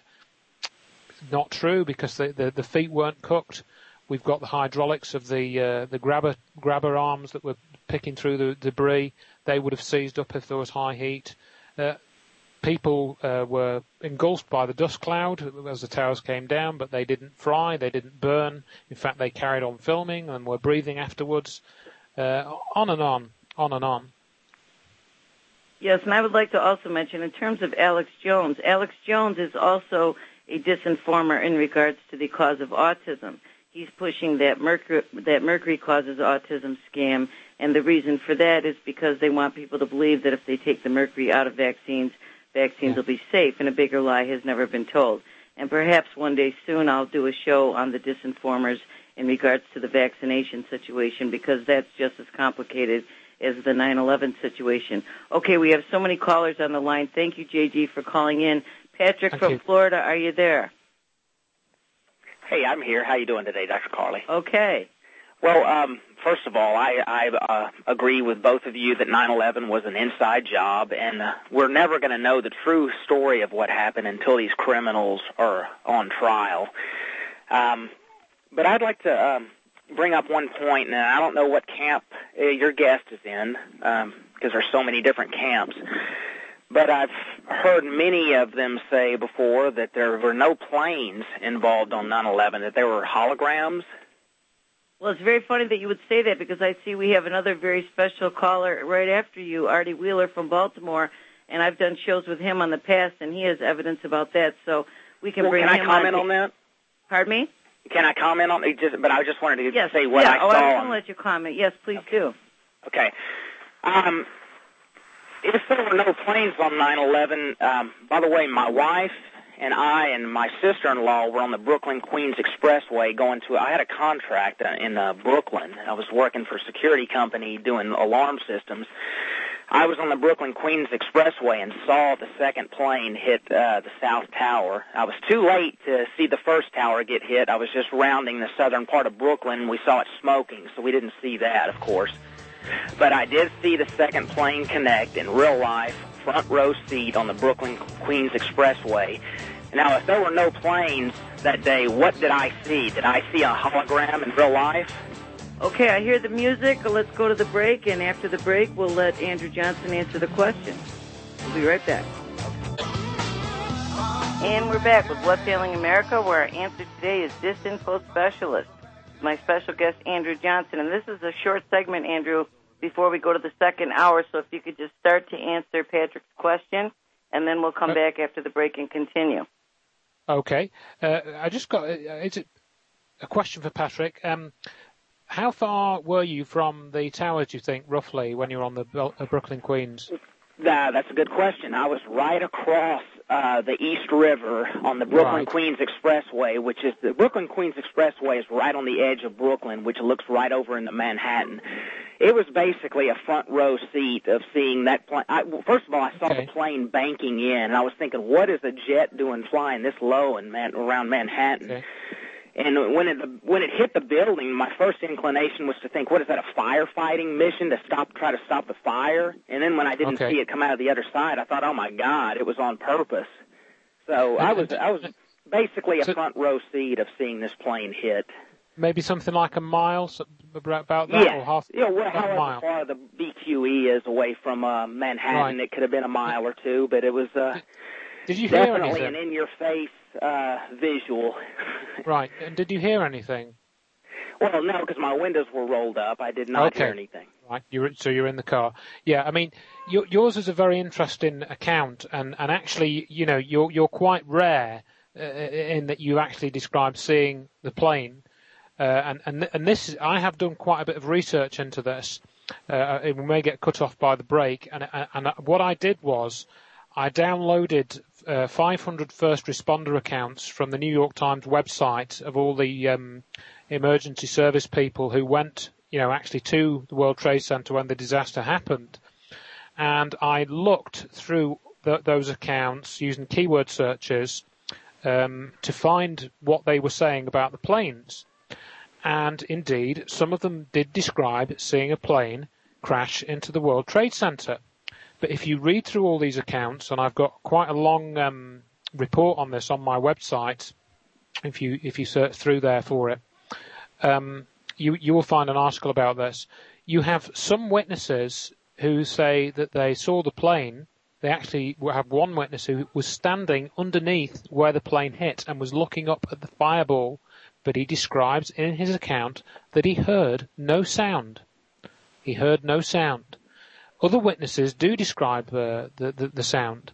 Not true, because the, the, the feet weren't cooked. We've got the hydraulics of the uh, the grabber grabber arms that were picking through the debris. They would have seized up if there was high heat. Uh, People uh, were engulfed by the dust cloud as the towers came down, but they didn't fry, they didn't burn. In fact, they carried on filming and were breathing afterwards. Uh, on and on, on and on. Yes, and I would like to also mention, in terms of Alex Jones, Alex Jones is also a disinformer in regards to the cause of autism. He's pushing that mercury, that mercury causes autism scam, and the reason for that is because they want people to believe that if they take the mercury out of vaccines, vaccines will be safe, and a bigger lie has never been told. And perhaps one day soon I'll do a show on the disinformers in regards to the vaccination situation, because that's just as complicated as the nine eleven situation. Okay, we have so many callers on the line. Thank you, J G, for calling in. Patrick Thank from you. Florida, are you there? Hey, I'm here. How you doing today, Doctor Carley? Okay. Well, um, first of all, I, I uh, agree with both of you that nine eleven was an inside job, and uh, we're never going to know the true story of what happened until these criminals are on trial. Um, but I'd like to um, bring up one point, and I don't know what camp uh, your guest is in, um, because there's so many different camps. But I've heard many of them say before that there were no planes involved on nine eleven, that there were holograms. Well, it's very funny that you would say that, because I see we have another very special caller right after you, Artie Wheeler from Baltimore, and I've done shows with him on the past, and he has evidence about that, so we can well, bring can him I comment on. on that? Pardon me? Can I comment on it? Just, but I just wanted to yes. say what yeah. I oh, saw. I was going to let you comment. Yes, please okay. do. Okay. Um, if there were no planes on nine eleven, um, by the way, my wife and I and my sister-in-law were on the Brooklyn-Queens Expressway going to, I had a contract uh, in uh, Brooklyn. I was working for a security company doing alarm systems. I was on the Brooklyn-Queens Expressway and saw the second plane hit uh, the South Tower. I was too late to see the first tower get hit. I was just rounding the southern part of Brooklyn. We saw it smoking, so we didn't see that, of course. But I did see the second plane connect in real life, front row seat on the Brooklyn-Queens Expressway. Now, if there were no planes that day, what did I see? Did I see a hologram in real life? Okay, I hear the music. Let's go to the break, and after the break, we'll let Andrew Johnson answer the question. We'll be right back. And we're back with What's Ailing America, where our answer today is Disinfo Specialist. My special guest, Andrew Johnson. And this is a short segment, Andrew, before we go to the second hour. So if you could just start to answer Patrick's question, and then we'll come back after the break and continue. Okay. Uh, I just got uh, it's a question for Patrick. Um, how far were you from the towers, do you think, roughly, when you were on the uh, Brooklyn Queens? Uh, that's a good question. I was right across uh, the East River on the Brooklyn-Queens Expressway, which is the Brooklyn-Queens Expressway is right on the edge of Brooklyn, which looks right over into Manhattan. It was basically a front row seat of seeing that plane. I, well, first of all, I saw okay. the plane banking in, and I was thinking, what is a jet doing flying this low in Man- around Manhattan? Okay. And when it when it hit the building, my first inclination was to think, what is that, a firefighting mission to stop, try to stop the fire? And then when I didn't okay. see it come out of the other side, I thought, oh my God, it was on purpose. So I was I was basically a front row seat of seeing this plane hit. Maybe something like a mile, about that, yeah. or half, yeah, well, half however a mile. far the B Q E is away from uh, Manhattan, right. It could have been a mile or two, but it was uh, did, did you hear definitely anything? an in-your-face uh, visual. Right, and did you hear anything? Well, no, because my windows were rolled up. I did not okay. hear anything. Right, you're, so you're in the car. Yeah, I mean, your, yours is a very interesting account, and, and actually, you know, you're you're quite rare uh, in that you actually describe seeing the plane. Uh, and, and and this, is, I have done quite a bit of research into this. Uh, it may get cut off by the break. And, and what I did was, I downloaded uh, five hundred first responder accounts from the New York Times website of all the um, emergency service people who went, you know, actually to the World Trade Center when the disaster happened. And I looked through the, those accounts using keyword searches um, to find what they were saying about the planes. And indeed, some of them did describe seeing a plane crash into the World Trade Center. But if you read through all these accounts, and I've got quite a long um, report on this on my website, if you if you search through there for it, um, you you will find an article about this. You have some witnesses who say that they saw the plane. They actually have one witness who was standing underneath where the plane hit and was looking up at the fireball. But he describes in his account that he heard no sound. He heard no sound. Other witnesses do describe uh, the, the the sound,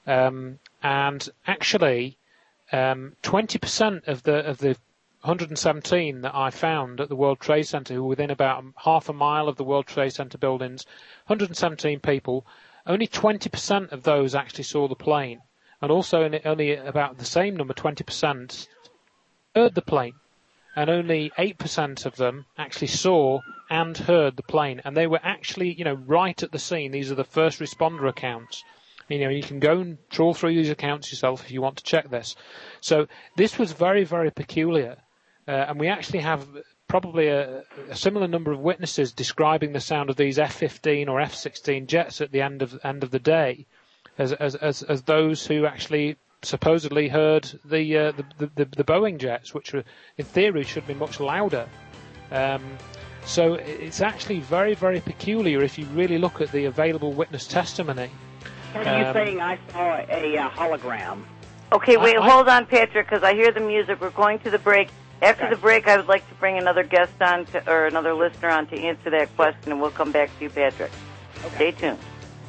um, and actually, um, twenty percent of the of the one hundred seventeen that I found at the World Trade Center, who were within about half a mile of the World Trade Center buildings, one hundred seventeen people, only twenty percent of those actually saw the plane, and also only about the same number, twenty percent. Heard the plane, and only eight percent of them actually saw and heard the plane, and they were actually, you know, right at the scene. These are the first responder accounts. You know, you can go and trawl through these accounts yourself if you want to check this. So this was very, very peculiar, uh, and we actually have probably a, a similar number of witnesses describing the sound of these F fifteen or F sixteen jets at the end of end of the day, as as as, as those who actually supposedly heard the, uh, the, the the Boeing jets, which were, in theory should be much louder. Um, so it's actually very, very peculiar if you really look at the available witness testimony. Are you um, saying I saw a, a hologram? Okay, wait, I, I, hold on, Patrick, because I hear the music. We're going to the break. After okay. the break, I would like to bring another guest on, to, or another listener on to answer that question, and we'll come back to you, Patrick. Okay. Stay tuned.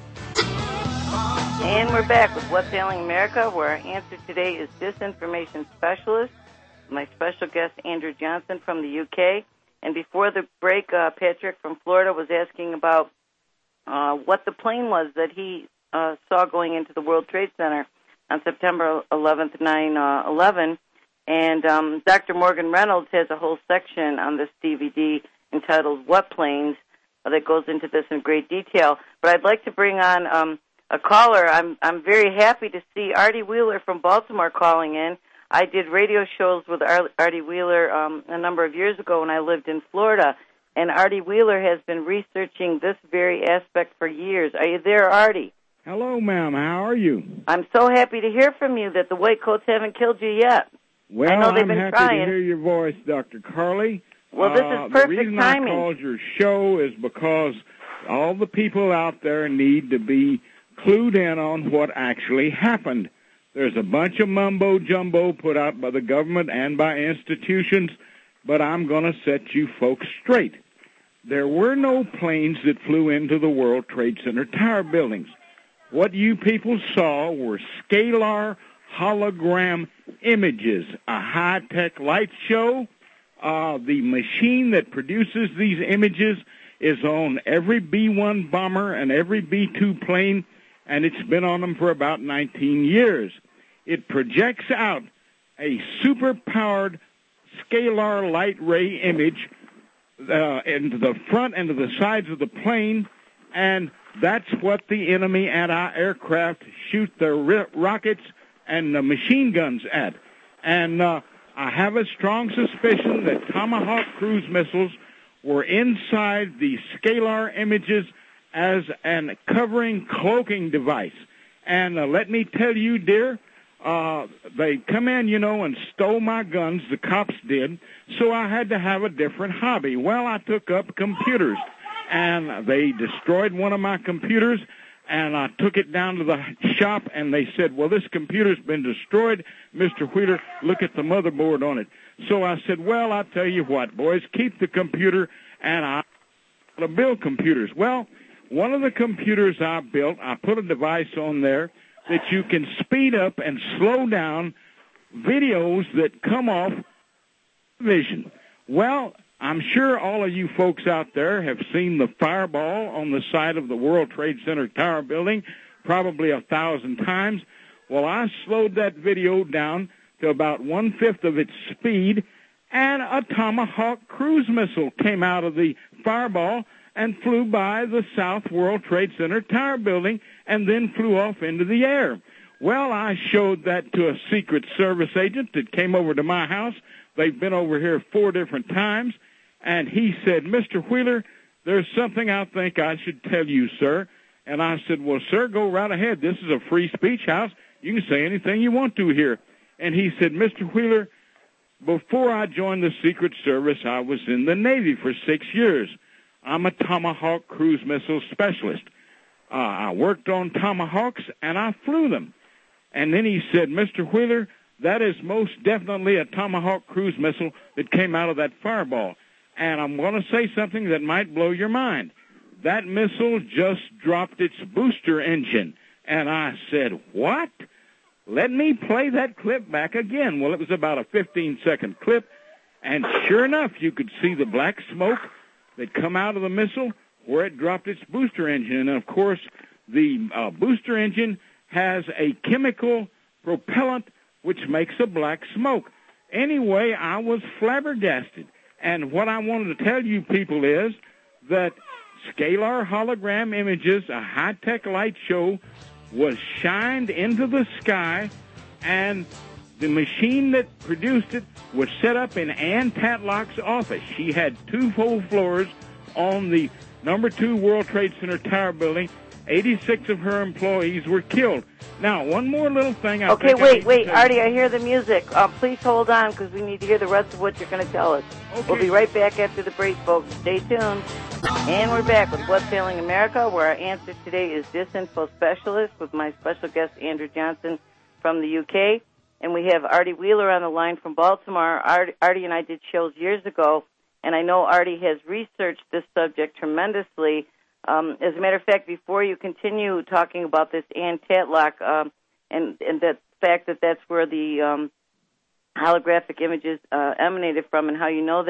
And we're back with What's Ailing America, where our answer today is Disinformation Specialist. My special guest, Andrew Johnson from the U K. And before the break, uh, Patrick from Florida was asking about uh, what the plane was that he uh, saw going into the World Trade Center on September eleventh, nine eleven. And um, Doctor Morgan Reynolds has a whole section on this D V D entitled What Planes uh, that goes into this in great detail. But I'd like to bring on um, a caller. I'm I'm very happy to see Artie Wheeler from Baltimore calling in. I did radio shows with Ar- Artie Wheeler um, a number of years ago when I lived in Florida. And Artie Wheeler has been researching this very aspect for years. Are you there, Artie? Hello, ma'am. How are you? I'm so happy to hear from you that the white coats haven't killed you yet. Well, I know they've I'm been happy trying. to hear your voice, Doctor Carly. Well, this uh, is perfect the reason timing. I called your show is because all the people out there need to be clued in on what actually happened. There's a bunch of mumbo-jumbo put out by the government and by institutions, but I'm going to set you folks straight. There were no planes that flew into the World Trade Center tower buildings. What you people saw were scalar hologram images, a high-tech light show. Uh, the machine that produces these images is on every B one bomber and every B two plane, and it's been on them for about nineteen years. It projects out a super-powered scalar light ray image uh, into the front and to the sides of the plane, and that's what the enemy anti-aircraft shoot their ri- rockets and the machine guns at. And uh, I have a strong suspicion that Tomahawk cruise missiles were inside the scalar images as an covering cloaking device. And uh, let me tell you, dear, uh, they come in, you know, and stole my guns, the cops did, so I had to have a different hobby. Well, I took up computers, and they destroyed one of my computers, and I took it down to the shop, and they said, well, this computer's been destroyed. Mister Wheeler, look at the motherboard on it. So I said, well, I'll tell you what, boys, keep the computer, and I'll build computers. Well, one of the computers I built, I put a device on there that you can speed up and slow down videos that come off vision. Well, I'm sure all of you folks out there have seen the fireball on the side of the World Trade Center tower building probably a thousand times. Well, I slowed that video down to about one-fifth of its speed, and a Tomahawk cruise missile came out of the fireball and flew by the South World Trade Center tower building and then flew off into the air. Well, I showed that to a Secret Service agent that came over to my house. They've been over here four different times. And he said, Mister Wheeler, there's something I think I should tell you, sir. And I said, well, sir, go right ahead. This is a free speech house. You can say anything you want to here. And he said, Mister Wheeler, before I joined the Secret Service, I was in the Navy for six years. I'm a Tomahawk cruise missile specialist. Uh, I worked on Tomahawks, and I flew them. And then he said, Mister Wheeler, that is most definitely a Tomahawk cruise missile that came out of that fireball. And I'm going to say something that might blow your mind. That missile just dropped its booster engine. And I said, what? Let me play that clip back again. Well, it was about a fifteen-second clip. And sure enough, you could see the black smoke that come out of the missile where it dropped its booster engine. And, of course, the uh, booster engine has a chemical propellant which makes a black smoke. Anyway, I was flabbergasted. And what I wanted to tell you people is that scalar hologram images, a high-tech light show, was shined into the sky, and the machine that produced it was set up in Ann Tatlock's office. She had two full floors on the number two World Trade Center tower building. eighty-six of her employees were killed. Now, one more little thing. I okay, think wait, I wait, you. Artie, I hear the music. Uh, please hold on because we need to hear the rest of what you're going to tell us. Okay. We'll be right back after the break, folks. Stay tuned. And we're back with What's Failing America, where our answer today is Disinfo Specialist with my special guest, Andrew Johnson from the U K. And we have Artie Wheeler on the line from Baltimore. Artie, Artie and I did shows years ago, and I know Artie has researched this subject tremendously. Um, as a matter of fact, before you continue talking about this Ann Tatlock um, and, and the fact that that's where the um, holographic images uh, emanated from and how you know that,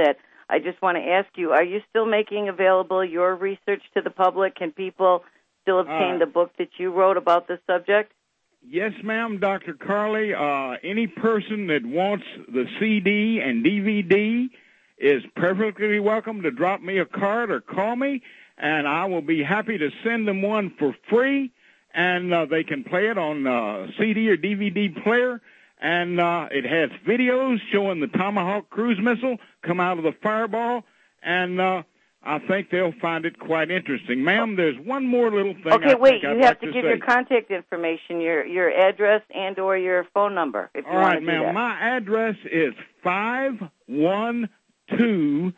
I just want to ask you, are you still making available your research to the public? Can people still obtain Uh, the book that you wrote about the subject? Yes, ma'am, Doctor Carly. Uh, any person that wants the C D and D V D is perfectly welcome to drop me a card or call me, and I will be happy to send them one for free, and uh, they can play it on uh, C D or D V D player, and uh, it has videos showing the Tomahawk cruise missile come out of the fireball, and uh, I think they'll find it quite interesting. Ma'am, there's one more little thing Okay, I wait, think you I'd have like to to give say. your contact information, your your address and or your phone number, if you All want right, to do ma'am. that. My address is five one two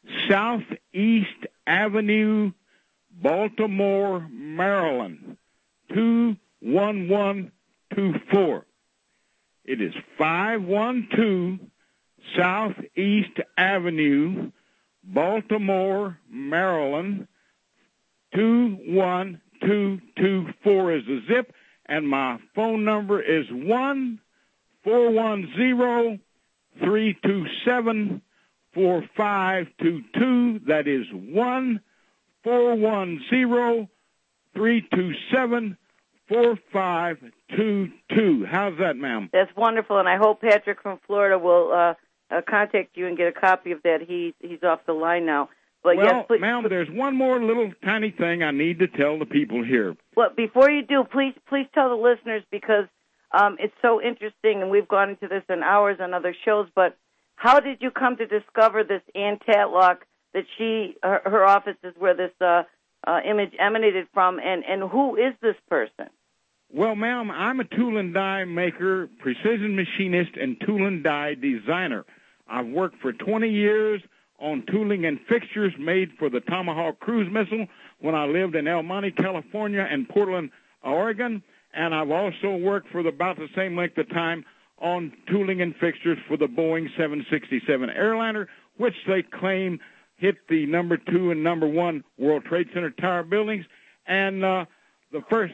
Southeast Avenue, Baltimore, Maryland, two one one two four. It is five one two Southeast Avenue, Baltimore, Maryland, two one two two four is the zip, and my phone number is one four one zero three two seven four five two two. That is one four one zero three two seven four five two two. How's that, ma'am? That's wonderful, and I hope Patrick from Florida will uh, uh, contact you and get a copy of that. He he's off the line now. But well, yes, please, ma'am, there's one more little tiny thing I need to tell the people here. well, before you do, please please tell the listeners, because um, it's so interesting, and we've gone into this in hours on other shows. But how did you come to discover this Ann Tatlock, that she her, her office is where this uh, uh, image emanated from, and and who is this person? Well, ma'am, I'm a tool and die maker, precision machinist, and tool and die designer. I've worked for twenty years on tooling and fixtures made for the Tomahawk cruise missile when I lived in El Monte, California, and Portland, Oregon. And I've also worked for the, about the same length of time on tooling and fixtures for the Boeing seven sixty-seven airliner, which they claim hit the number two and number one World Trade Center tower buildings. And uh, the first...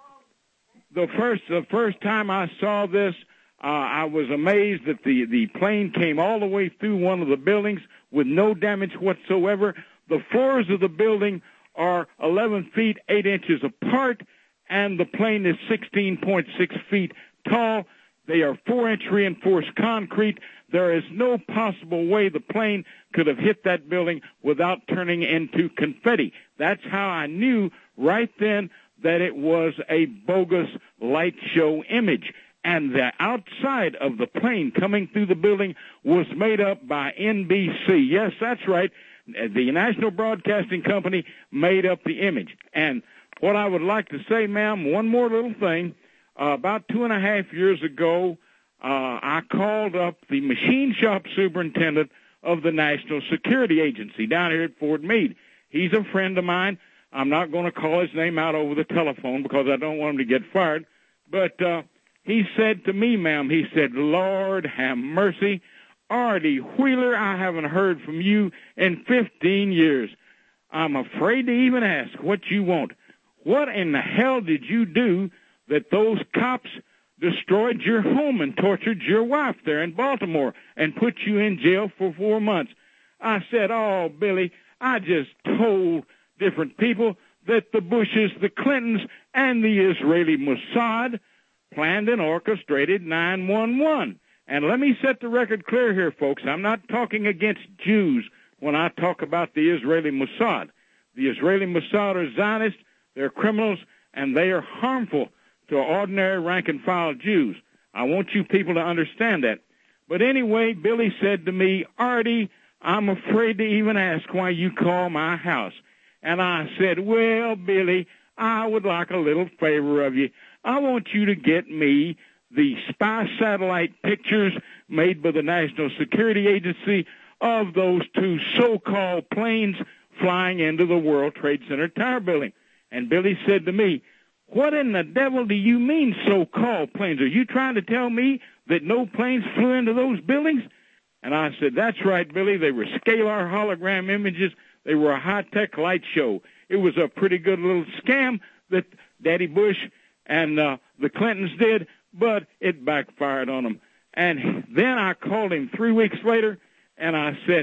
The first the first time I saw this, uh, I was amazed that the, the plane came all the way through one of the buildings with no damage whatsoever. The floors of the building are eleven feet, eight inches apart, and the plane is sixteen point six feet tall. They are four-inch reinforced concrete. There is no possible way the plane could have hit that building without turning into confetti. That's how I knew right then that it was a bogus light show image. And the outside of the plane coming through the building was made up by N B C. Yes, that's right. The National Broadcasting Company made up the image. And what I would like to say, ma'am, one more little thing. Uh, about two and a half years ago, uh, I called up the machine shop superintendent of the National Security Agency down here at Fort Meade. He's a friend of mine. I'm not going to call his name out over the telephone because I don't want him to get fired. But uh, he said to me, ma'am, he said, Lord have mercy, Artie Wheeler, I haven't heard from you in fifteen years. I'm afraid to even ask what you want. What in the hell did you do that those cops destroyed your home and tortured your wife there in Baltimore and put you in jail for four months? I said, oh, Billy, I just told different people that the Bushes, the Clintons, and the Israeli Mossad planned and orchestrated nine one one. And let me set the record clear here, folks. I'm not talking against Jews when I talk about the Israeli Mossad. The Israeli Mossad are Zionists, they're criminals, and they are harmful to ordinary rank-and-file Jews. I want you people to understand that. But anyway, Billy said to me, Artie, I'm afraid to even ask why you call my house. And I said, well, Billy, I would like a little favor of you. I want you to get me the spy satellite pictures made by the National Security Agency of those two so-called planes flying into the World Trade Center tower building. And Billy said to me, what in the devil do you mean so-called planes? Are you trying to tell me that no planes flew into those buildings? And I said, that's right, Billy. They were scalar hologram images. They were a high-tech light show. It was a pretty good little scam that Daddy Bush and uh, the Clintons did, but it backfired on them. And then I called him three weeks later, and I said,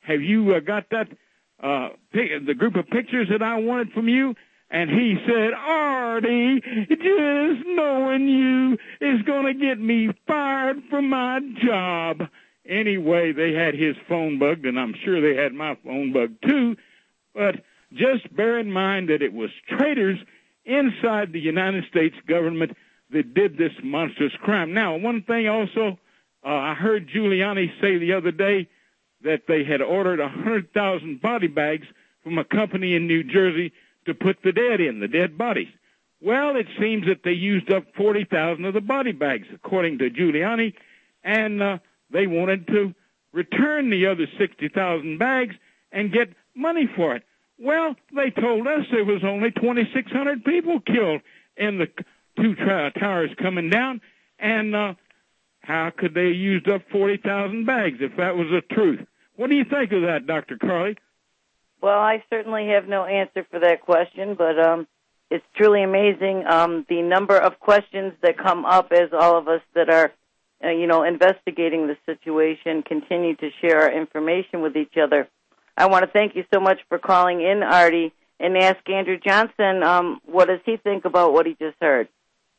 have you uh, got that, uh, pic- the group of pictures that I wanted from you? And he said, Artie, just knowing you is going to get me fired from my job. Anyway, they had his phone bugged, and I'm sure they had my phone bugged too. But just bear in mind that it was traitors inside the United States government that did this monstrous crime. Now, one thing also, uh, I heard Giuliani say the other day that they had ordered one hundred thousand body bags from a company in New Jersey to put the dead in, the dead bodies. Well, it seems that they used up forty thousand of the body bags, according to Giuliani, and uh, they wanted to return the other sixty thousand bags and get money for it. Well, they told us there was only twenty-six hundred people killed in the two tra- towers coming down, and uh, how could they have used up forty thousand bags if that was the truth? What do you think of that, Doctor Carly? Well, I certainly have no answer for that question, but um, it's truly amazing um, the number of questions that come up as all of us that are, uh, you know, investigating the situation continue to share our information with each other. I want to thank you so much for calling in, Artie, and ask Andrew Johnson, um, what does he think about what he just heard?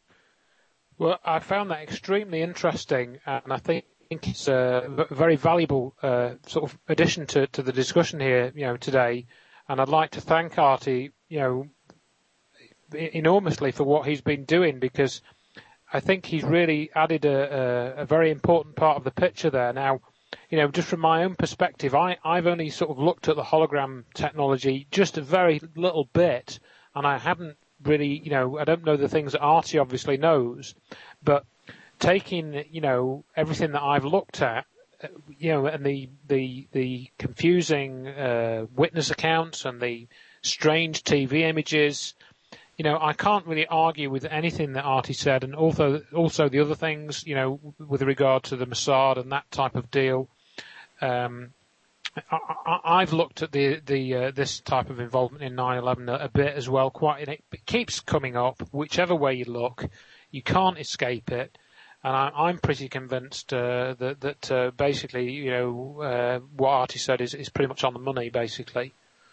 Well, I found that extremely interesting, and I think it's a very valuable uh, sort of addition to, to the discussion here, you know, today. And I'd like to thank Artie, you know, enormously for what he's been doing, because I think he's really added a, a, a very important part of the picture there. Now, you know, just from my own perspective, I, I've only sort of looked at the hologram technology just a very little bit, and I haven't really, you know, I don't know the things that Artie obviously knows, but taking, you know, everything that I've looked at, you know, and the the the confusing uh, witness accounts and the strange T V images, you know, I can't really argue with anything that Artie said, and also also the other things, you know, with regard to the Mossad and that type of deal. Um, I, I, I've looked at the the uh, this type of involvement in nine eleven a, a bit as well. Quite, it, it keeps coming up, whichever way you look. You can't escape it. And I, I'm pretty convinced uh, that, that uh, basically, you know, uh, what Artie said is, is pretty much on the money, basically.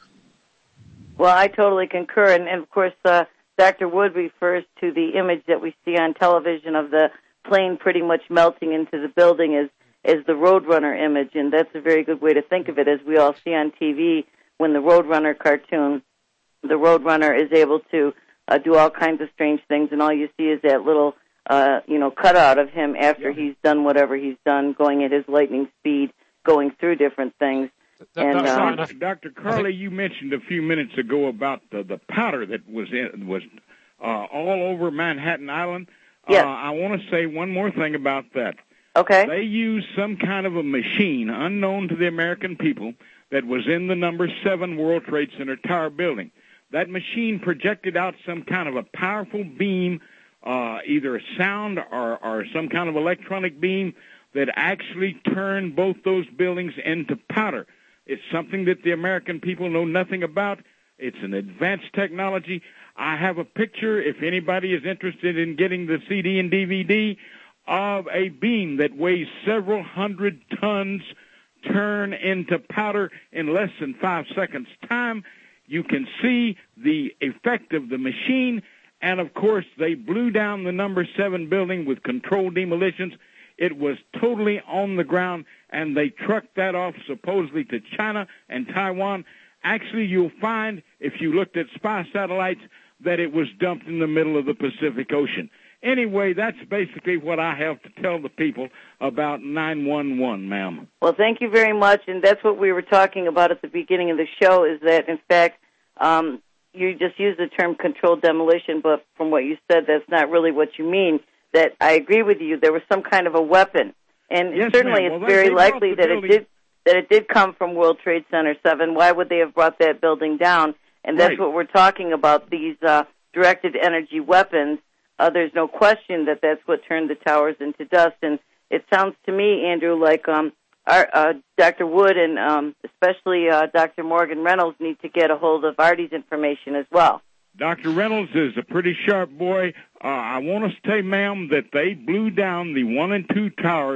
Well, I totally concur. And, and of course, uh, Doctor Wood refers to the image that we see on television of the plane pretty much melting into the building as, as the Roadrunner image. And that's a very good way to think of it, as we all see on T V when the Roadrunner cartoon, the Roadrunner is able to uh, do all kinds of strange things, and all you see is that little Uh, you know, cut out of him after yeah. he's done whatever he's done, going at his lightning speed, going through different things. That, and, that's um, right. Doctor Carly, you mentioned a few minutes ago about the, the powder that was in, was uh, all over Manhattan Island. Yes. Uh, I want to say one more thing about that. Okay. They used some kind of a machine unknown to the American people that was in the number seven World Trade Center tower building. That machine projected out some kind of a powerful beam, Uh, either a sound or, or some kind of electronic beam that actually turned both those buildings into powder. It's something that the American people know nothing about. It's an advanced technology. I have a picture, if anybody is interested in getting the C D and D V D, of a beam that weighs several hundred tons turn into powder in less than five seconds' time. You can see the effect of the machine. And, of course, they blew down the number seven building with controlled demolitions. It was totally on the ground, and they trucked that off supposedly to China and Taiwan. Actually, you'll find, if you looked at spy satellites, that it was dumped in the middle of the Pacific Ocean. Anyway, that's basically what I have to tell the people about nine one one, ma'am. Well, thank you very much, and that's what we were talking about at the beginning of the show, is that, in fact, um, you just used the term controlled demolition, but from what you said, that's not really what you mean. That I agree with you. There was some kind of a weapon, and yes, certainly well, it's they, very they likely that building. it did that it did come from World Trade Center seven. Why would they have brought that building down? And that's right. what we're talking about. These uh, directed energy weapons. Uh, there's no question that that's what turned the towers into dust. And it sounds to me, Andrew, like um, our, uh, Doctor Wood and um, especially uh, Doctor Morgan Reynolds need to get a hold of Artie's information as well. Doctor Reynolds is a pretty sharp boy. Uh, I want to say, ma'am, that they blew down the one and two towers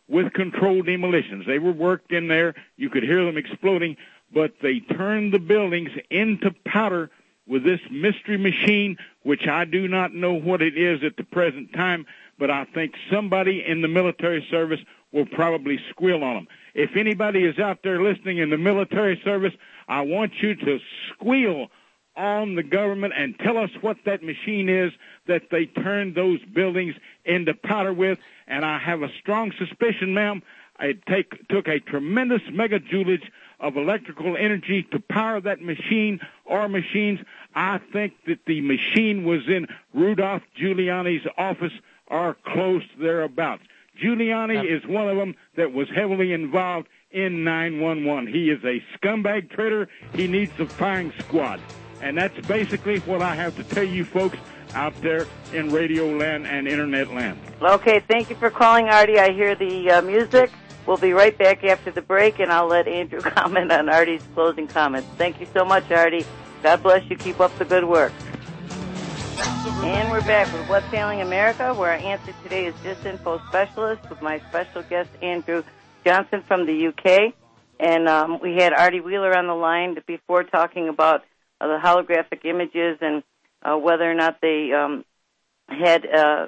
with controlled demolitions. They were worked in there. You could hear them exploding, but they turned the buildings into powder with this mystery machine, which I do not know what it is at the present time, but I think somebody in the military service will probably squeal on them. If anybody is out there listening in the military service, I want you to squeal on the government and tell us what that machine is that they turned those buildings into powder with. And I have a strong suspicion, ma'am, it take, took a tremendous megajoulage of electrical energy to power that machine or machines. I think that the machine was in Rudolph Giuliani's office or close thereabouts. Giuliani is one of them that was heavily involved in nine one one. He is a scumbag traitor. He needs a firing squad. And that's basically what I have to tell you folks out there in radio land and internet land. Okay, thank you for calling, Artie. I hear the uh, music. We'll be right back after the break, and I'll let Andrew comment on Artie's closing comments. Thank you so much, Artie. God bless you. Keep up the good work. And we're back with What's Ailing America, where our answer today is Disinfo Specialist with my special guest, Andrew Johnson from the U K. And um, we had Artie Wheeler on the line before talking about uh, the holographic images and uh, whether or not they um, had uh,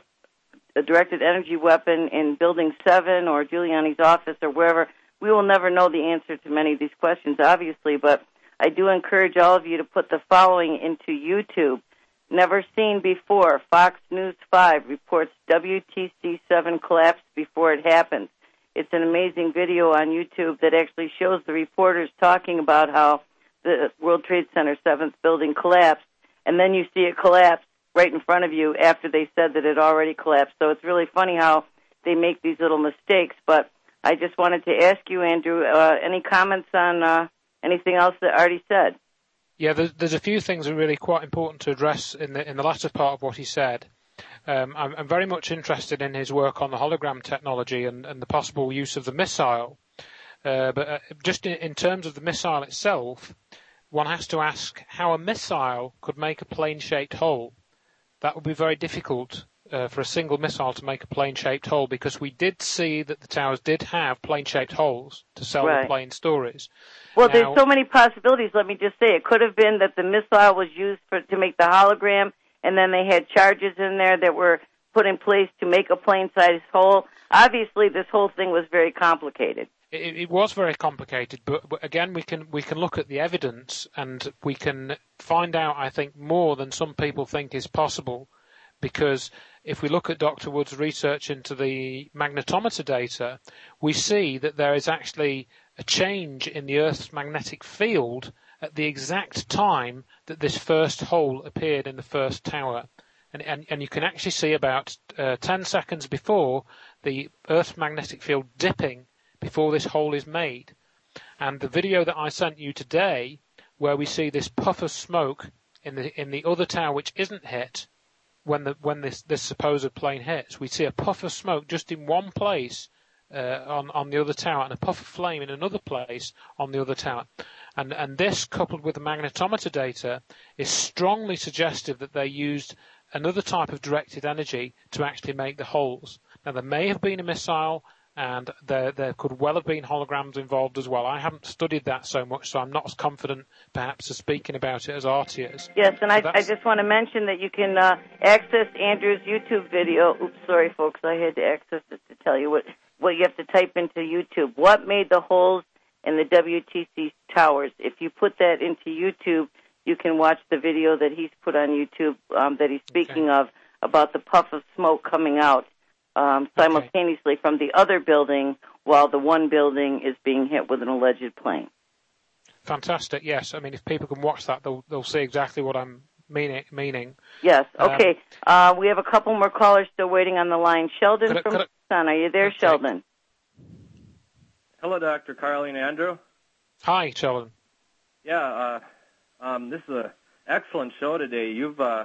a directed energy weapon in Building seven or Giuliani's office or wherever. We will never know the answer to many of these questions, obviously, but I do encourage all of you to put the following into YouTube. Never seen before, Fox News five reports W T C seven collapsed before it happened. It's an amazing video on YouTube that actually shows the reporters talking about how the World Trade Center seventh building collapsed, and then you see it collapse right in front of you after they said that it already collapsed. So it's really funny how they make these little mistakes. But I just wanted to ask you, Andrew, uh, any comments on uh, anything else that Artie said? Yeah, there's, there's a few things that are really quite important to address in the in the latter part of what he said. Um, I'm, I'm very much interested in his work on the hologram technology and, and the possible use of the missile. Uh, but uh, just in, in terms of the missile itself, one has to ask how a missile could make a plane-shaped hole. That would be very difficult uh, for a single missile to make a plane-shaped hole, because we did see that the towers did have plane-shaped holes to sell Right. the plane stories. Well, Now, there's so many possibilities. Let me just say, it could have been that the missile was used for to make the hologram, and then they had charges in there that were put in place to make a plane-sized hole. Obviously, this whole thing was very complicated. It, it was very complicated, but, but again, we can we can look at the evidence and we can find out, I think, more than some people think is possible, because if we look at Doctor Wood's research into the magnetometer data, we see that there is actually a change in the Earth's magnetic field at the exact time that this first hole appeared in the first tower. And, and, and you can actually see about uh, ten seconds before the Earth's magnetic field dipping before this hole is made. And the video that I sent you today, where we see this puff of smoke in the in the other tower which isn't hit, when the when this, this supposed plane hits, we see a puff of smoke just in one place uh, on on the other tower, and a puff of flame in another place on the other tower. And and this, coupled with the magnetometer data, is strongly suggestive that they used another type of directed energy to actually make the holes. Now, there may have been a missile, and there there could well have been holograms involved as well. I haven't studied that so much, so I'm not as confident, perhaps, as speaking about it as Artie is. Yes, and So I, I just want to mention that you can uh, access Andrew's YouTube video. Oops, sorry, folks, I had to access it to tell you what, what you have to type into YouTube. What made the holes in the W T C towers? If you put that into YouTube, you can watch the video that he's put on YouTube um, that he's speaking Okay. of about the puff of smoke coming out um, simultaneously okay. from the other building while the one building is being hit with an alleged plane. Fantastic, yes. I mean, if people can watch that, they'll they'll see exactly what I'm meaning. meaning. Yes, okay. Um, uh, we have a couple more callers still waiting on the line. Sheldon could I, from could I, Sun, are you there, okay. Sheldon? Hello, Doctor Carly and Andrew. Hi, Sheldon. Yeah, uh, um, this is an excellent show today. You've, uh,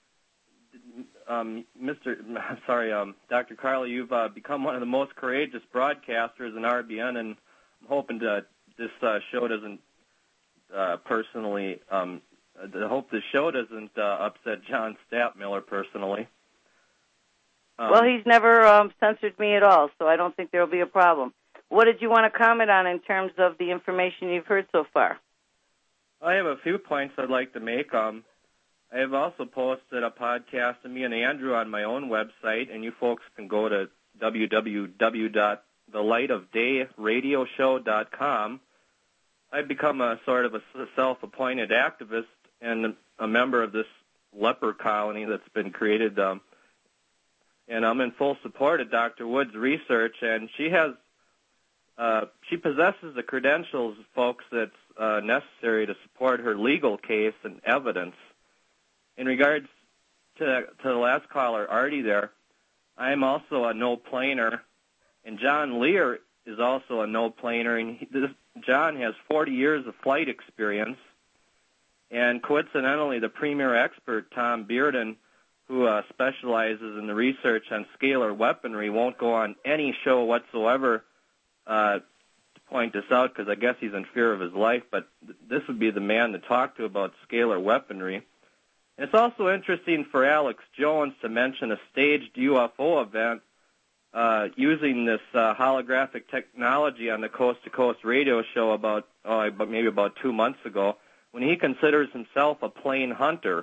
um, Mister Sorry, um, Doctor Carly, you've uh, become one of the most courageous broadcasters in R B N, and I'm hoping that this uh, show doesn't uh, personally. Um, I hope this show doesn't uh, upset John Stapmiller personally. Um, well, he's never um, censored me at all, so I don't think there will be a problem. What did you want to comment on in terms of the information you've heard so far? I have a few points I'd like to make. Um, I have also posted a podcast of me and Andrew on my own website, and you folks can go to w w w dot the light of day radio show dot com. I've become a sort of a self-appointed activist and a member of this leper colony that's been created, um, and I'm in full support of Doctor Wood's research, and she has, uh, she possesses the credentials, folks, that's uh, necessary to support her legal case and evidence. In regards to, to the last caller, Artie there, I am also a no-planer, and John Lear is also a no-planer, and he, this, John has forty years of flight experience, and coincidentally, the premier expert, Tom Bearden, who uh, specializes in the research on scalar weaponry, won't go on any show whatsoever uh, to point this out, because I guess he's in fear of his life, but th- this would be the man to talk to about scalar weaponry. And it's also interesting for Alex Jones to mention a staged U F O event uh, using this uh, holographic technology on the Coast to Coast radio show about, oh, maybe about two months ago, when he considers himself a plane hunter.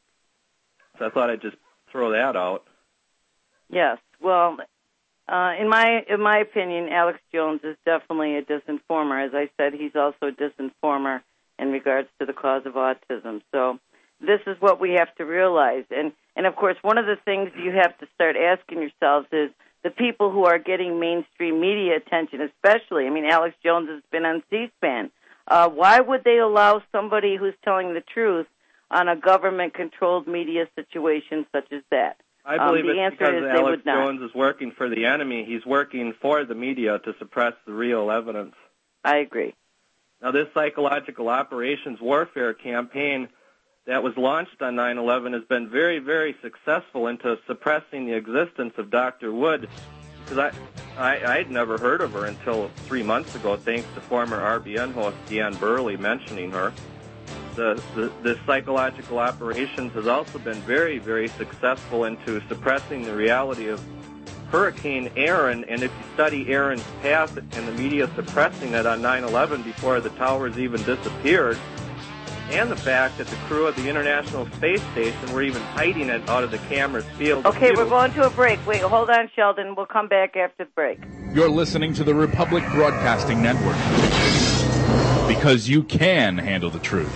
So I thought I'd just throw that out. Yes. Well, uh, in my in my opinion, Alex Jones is definitely a disinformer. As I said, he's also a disinformer in regards to the cause of autism. So this is what we have to realize. And, and of course, one of the things you have to start asking yourselves is the people who are getting mainstream media attention, especially, I mean, Alex Jones has been on C-SPAN. Uh, why would they allow somebody who's telling the truth on a government-controlled media situation such as that? I believe um, the it's answer because is they Alex would not. Jones is working for the enemy. He's working for the media to suppress the real evidence. I agree. Now, this psychological operations warfare campaign that was launched on nine eleven has been very, very successful into suppressing the existence of Doctor Wood, because I, I, I'd never heard of her until three months ago, thanks to former R B N host Deanne Burley mentioning her. The, the, this psychological operations has also been very, very successful into suppressing the reality of Hurricane Aaron, and if you study Aaron's path and the media suppressing it on nine eleven before the towers even disappeared, and the fact that the crew of the International Space Station were even hiding it out of the camera's field of Okay, view. we're going to a break. Wait, hold on, Sheldon. We'll come back after the break. You're listening to the Republic Broadcasting Network, because you can handle the truth.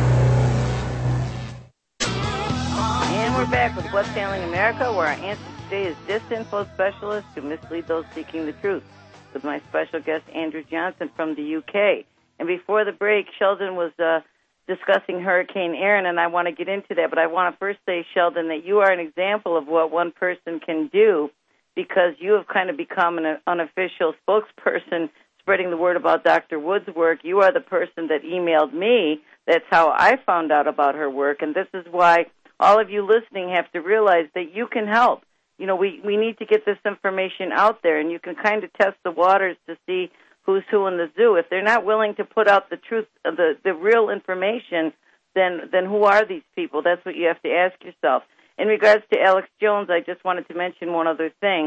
And we're back with What's Failing America, where our answer today is disinfo specialist to mislead those seeking the truth, with my special guest, Andrew Johnson from the U K. And before the break, Sheldon was uh, discussing Hurricane Aaron, and I want to get into that, but I want to first say, Sheldon, that you are an example of what one person can do, because you have kind of become an unofficial spokesperson spreading the word about Doctor Wood's work. You are the person that emailed me. That's how I found out about her work, and this is why all of you listening have to realize that you can help. You know, we, we need to get this information out there, and you can kind of test the waters to see who's who in the zoo. If they're not willing to put out the truth, the, the real information, then, then who are these people? That's what you have to ask yourself. In regards to Alex Jones, I just wanted to mention one other thing.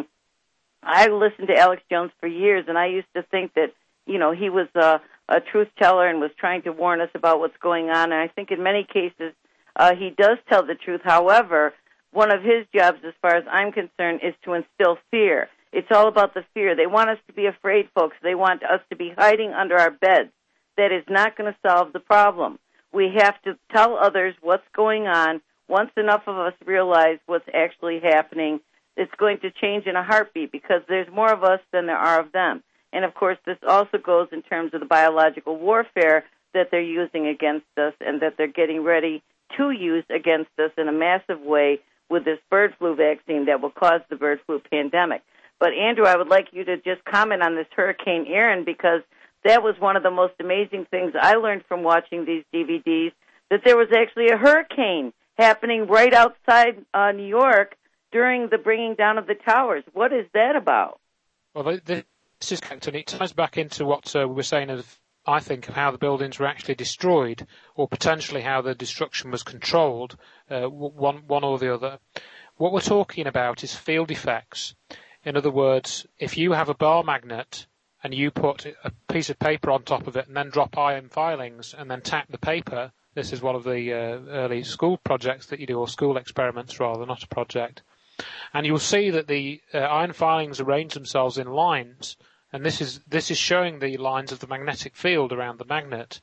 I listened to Alex Jones for years, and I used to think that, you know, he was a, a truth teller and was trying to warn us about what's going on. And I think in many cases uh, he does tell the truth. However, one of his jobs, as far as I'm concerned, is to instill fear. It's all about the fear. They want us to be afraid, folks. They want us to be hiding under our beds. That is not going to solve the problem. We have to tell others what's going on. Once enough of us realize what's actually happening, it's going to change in a heartbeat, because there's more of us than there are of them. And, of course, this also goes in terms of the biological warfare that they're using against us and that they're getting ready to use against us in a massive way with this bird flu vaccine that will cause the bird flu pandemic. But, Andrew, I would like you to just comment on this Hurricane Aaron, because that was one of the most amazing things I learned from watching these D V Ds, that there was actually a hurricane happening right outside uh, New York during the bringing down of the towers. What is that about? Well, this is correct, and it ties back into what uh, we were saying, of, I think, of how the buildings were actually destroyed, or potentially how the destruction was controlled, uh, one, one or the other. What we're talking about is field effects. In other words, if you have a bar magnet and you put a piece of paper on top of it and then drop iron filings and then tap the paper, this is one of the uh, early school projects that you do, or school experiments rather, not a project. And you'll see that the uh, iron filings arrange themselves in lines, and this is this is showing the lines of the magnetic field around the magnet.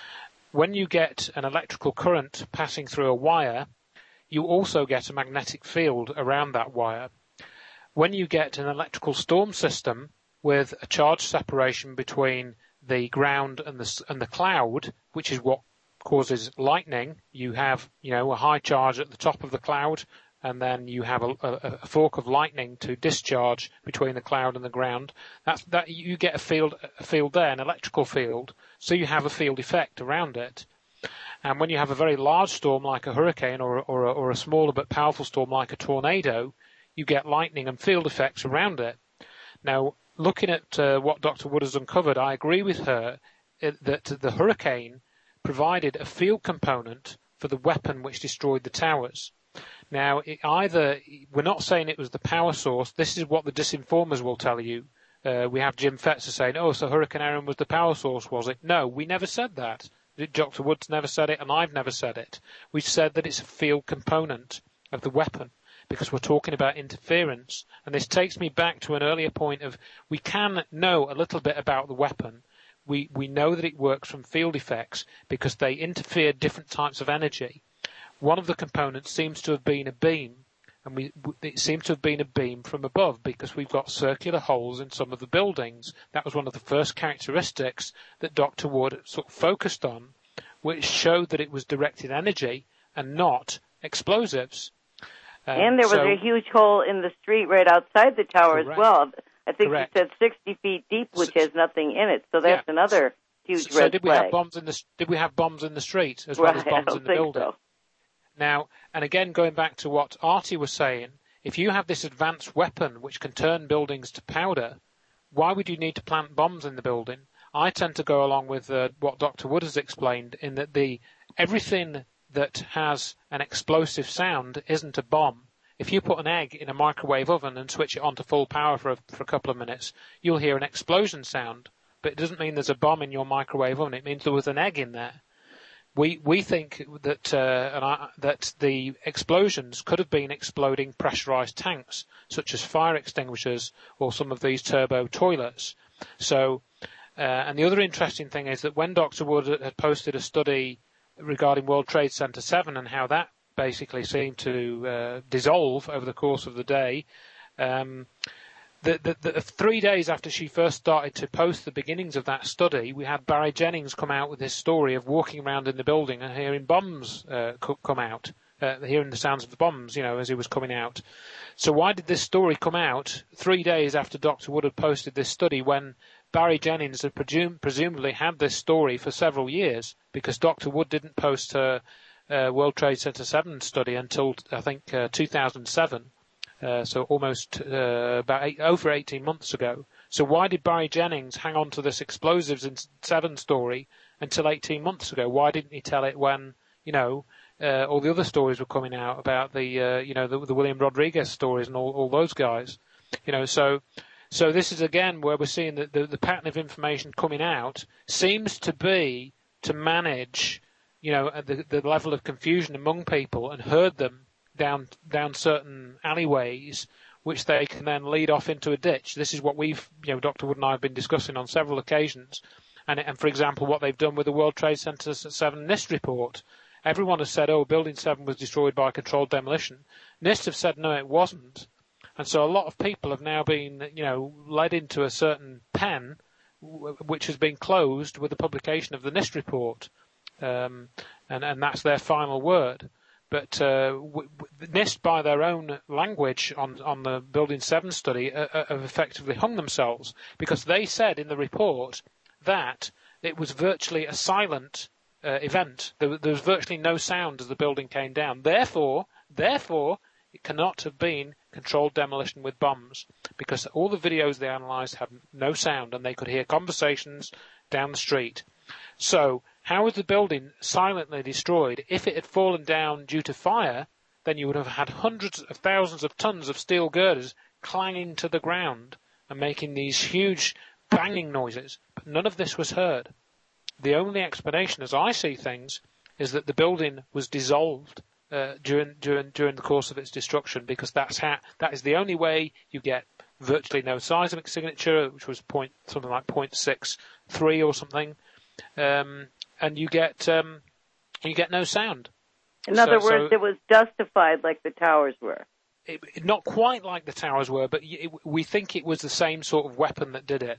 When you get an electrical current passing through a wire, you also get a magnetic field around that wire. When you get an electrical storm system with a charge separation between the ground and the and the cloud, which is what causes lightning, you have, you know, a high charge at the top of the cloud, and then you have a, a, a fork of lightning to discharge between the cloud and the ground. That's that you get a field a field there, an electrical field, so you have a field effect around it. And when you have a very large storm like a hurricane, or or a, or a smaller but powerful storm like a tornado, you get lightning and field effects around it. Now, looking at uh, what Doctor Wood has uncovered, I agree with her that the hurricane provided a field component for the weapon which destroyed the towers. Now, it either, we're not saying it was the power source. This is what the disinformers will tell you. Uh, we have Jim Fetzer saying, oh, so Hurricane Erin was the power source, was it? No, we never said that. Doctor Wood's never said it, and I've never said it. We said that it's a field component of the weapon, because we're talking about interference. And this takes me back to an earlier point of, we can know a little bit about the weapon. We we know that it works from field effects because they interfere different types of energy. One of the components seems to have been a beam, and we it seems to have been a beam from above because we've got circular holes in some of the buildings. That was one of the first characteristics that Doctor Wood sort of focused on, which showed that it was directed energy and not explosives. Um, and there was so, a huge hole in the street right outside the tower correct. as well. I think Correct. you said sixty feet deep, which has nothing in it. So that's yeah. another huge so, red so did we flag. have bombs in the did we have bombs in the street as right, well as bombs I don't in the think building? So. Now, and again, going back to what Artie was saying, if you have this advanced weapon which can turn buildings to powder, why would you need to plant bombs in the building? I tend to go along with uh, what Doctor Wood has explained, in that the everything that has an explosive sound isn't a bomb. If you put an egg in a microwave oven and switch it on to full power for a, for a couple of minutes, you'll hear an explosion sound. But it doesn't mean there's a bomb in your microwave oven. It means there was an egg in there. We we think that uh, and I, that the explosions could have been exploding pressurized tanks, such as fire extinguishers or some of these turbo toilets. So, uh, and the other interesting thing is that when Doctor Wood had posted a study regarding World Trade Center seven and how that basically seemed to uh, dissolve over the course of the day. Um, the, the, the three days after she first started to post the beginnings of that study, we had Barry Jennings come out with his story of walking around in the building and hearing bombs uh, come out, uh, hearing the sounds of the bombs, you know, as he was coming out. So why did this story come out three days after Doctor Wood had posted this study, when Barry Jennings had presum- presumably had this story for several years, because Doctor Wood didn't post her Uh, World Trade Center seven study until I think uh, two thousand seven, uh, so almost uh, about eight, over eighteen months ago. So why did Barry Jennings hang on to this explosives in seven story until eighteen months ago? Why didn't he tell it when, you know, uh, all the other stories were coming out about the, uh, you know, the, the William Rodriguez stories and all, all those guys, you know? So, so this is again where we're seeing that the, the pattern of information coming out seems to be to manage, you know, the, the level of confusion among people and herd them down down certain alleyways, which they can then lead off into a ditch. This is what we've, you know, Doctor Wood and I have been discussing on several occasions. And, and for example, what they've done with the World Trade Center seven NIST report. Everyone has said, oh, Building seven was destroyed by controlled demolition. NIST have said, no, it wasn't. And so a lot of people have now been, you know, led into a certain pen, which has been closed with the publication of the NIST report. Um, and, and that's their final word. But uh, w- w- NIST, by their own language on, on the Building seven study, uh, uh, have effectively hung themselves, because they said in the report that it was virtually a silent uh, event. There, there was virtually no sound as the building came down. Therefore, therefore, it cannot have been controlled demolition with bombs, because all the videos they analysed had no sound, and they could hear conversations down the street. So how was the building silently destroyed? If it had fallen down due to fire, then you would have had hundreds of thousands of tons of steel girders clanging to the ground and making these huge banging noises. But none of this was heard. The only explanation, as I see things, is that the building was dissolved uh, during during during the course of its destruction, because that's how that is the only way you get virtually no seismic signature, which was point something like point six three or something, um, and you get um, you get no sound. In other so, words, so it was dustified like the towers were. It, it, not quite like the towers were, but it, we think it was the same sort of weapon that did it.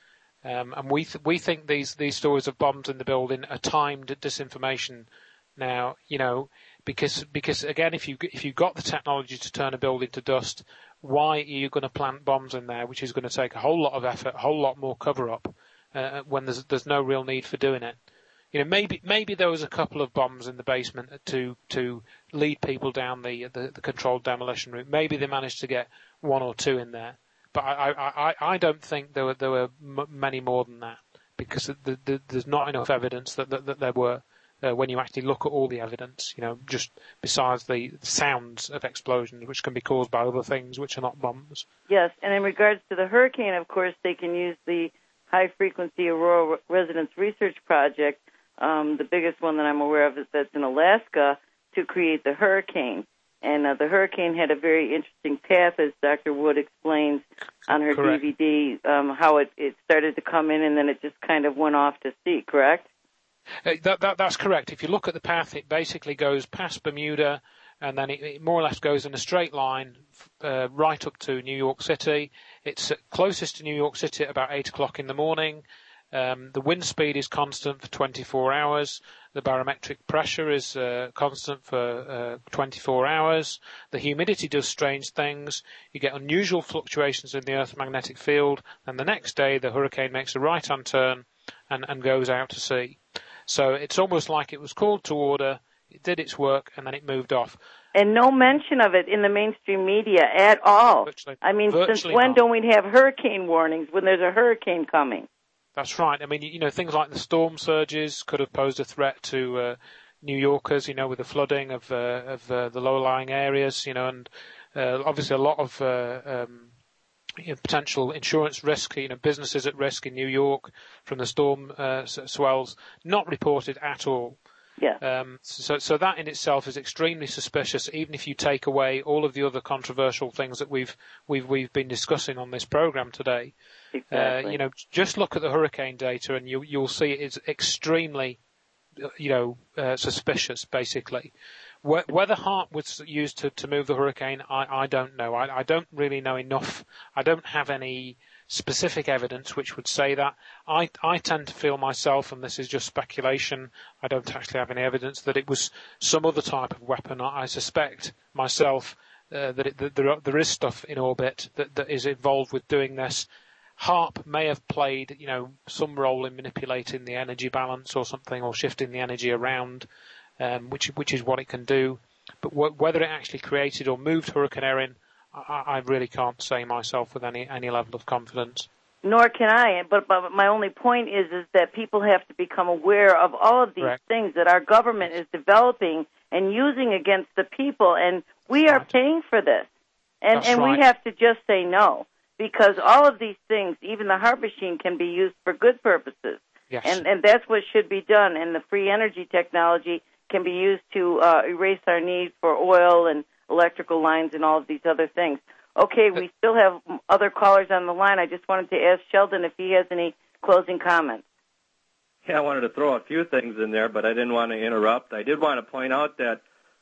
Um, and we th- we think these, these stories of bombs in the building are timed disinformation. Now, you know, because because again, if you if you got the technology to turn a building to dust, why are you going to plant bombs in there, which is going to take a whole lot of effort, a whole lot more cover up, uh, when there's there's no real need for doing it. You know, maybe maybe there was a couple of bombs in the basement to to lead people down the the, the controlled demolition route. Maybe they managed to get one or two in there. But I, I, I, I don't think there were there were m- many more than that, because the, the, there's not enough evidence that that, that there were uh, when you actually look at all the evidence. You know, just besides the sounds of explosions, which can be caused by other things which are not bombs. Yes, and in regards to the hurricane, of course, they can use the High Frequency Aurora Resonance Research Project. Um, the biggest one that I'm aware of is that's in Alaska, to create the hurricane. And uh, the hurricane had a very interesting path, as Doctor Wood explains on her Correct. D V D, um, how it, it started to come in and then it just kind of went off to sea, correct? Uh, that, that, that's correct. If you look at the path, it basically goes past Bermuda, and then it, it more or less goes in a straight line uh, right up to New York City. It's closest to New York City at about eight o'clock in the morning. Um, the wind speed is constant for twenty-four hours. The barometric pressure is uh, constant for uh, twenty-four hours. The humidity does strange things. You get unusual fluctuations in the Earth's magnetic field. And the next day, the hurricane makes a right-hand turn and, and goes out to sea. So it's almost like it was called to order, it did its work, and then it moved off. And no mention of it in the mainstream media at all. Virtually, I mean, virtually since when not. don't we have hurricane warnings when there's a hurricane coming? That's right. I mean, you know, things like the storm surges could have posed a threat to uh, New Yorkers, you know, with the flooding of uh, of uh, the low-lying areas, you know, and uh, obviously a lot of uh, um, you know, potential insurance risk, you know, businesses at risk in New York from the storm uh, swells, not reported at all. Yeah. Um, so, so that in itself is extremely suspicious, even if you take away all of the other controversial things that we've we've we've been discussing on this program today. Exactly. Uh, you know, just look at the hurricane data, and you you'll see it's extremely, you know, uh, suspicious. Basically, whether HAARP was used to, to move the hurricane, I, I don't know. I, I don't really know enough. I don't have any specific evidence which would say that. I, I tend to feel myself, and this is just speculation, I don't actually have any evidence that it was some other type of weapon. I, I suspect myself uh, that, it, that there, there is stuff in orbit that, that is involved with doing this. HAARP may have played, you know, some role in manipulating the energy balance or something, or shifting the energy around, um, which which is what it can do. But w- whether it actually created or moved Hurricane Erin, I, I really can't say myself with any any level of confidence. Nor can I. But, but my only point is is that people have to become aware of all of these Correct. things that our government is developing and using against the people, and we That's are right. paying for this. And That's and right. we have to just say no, because all of these things, even the HAARP machine, can be used for good purposes. Yes. And and that's what should be done. And the free energy technology can be used to uh, erase our need for oil and electrical lines and all of these other things. Okay, we still have other callers on the line. I just wanted to ask Sheldon if he has any closing comments. Yeah, I wanted to throw a few things in there, but I didn't want to interrupt. I did want to point out that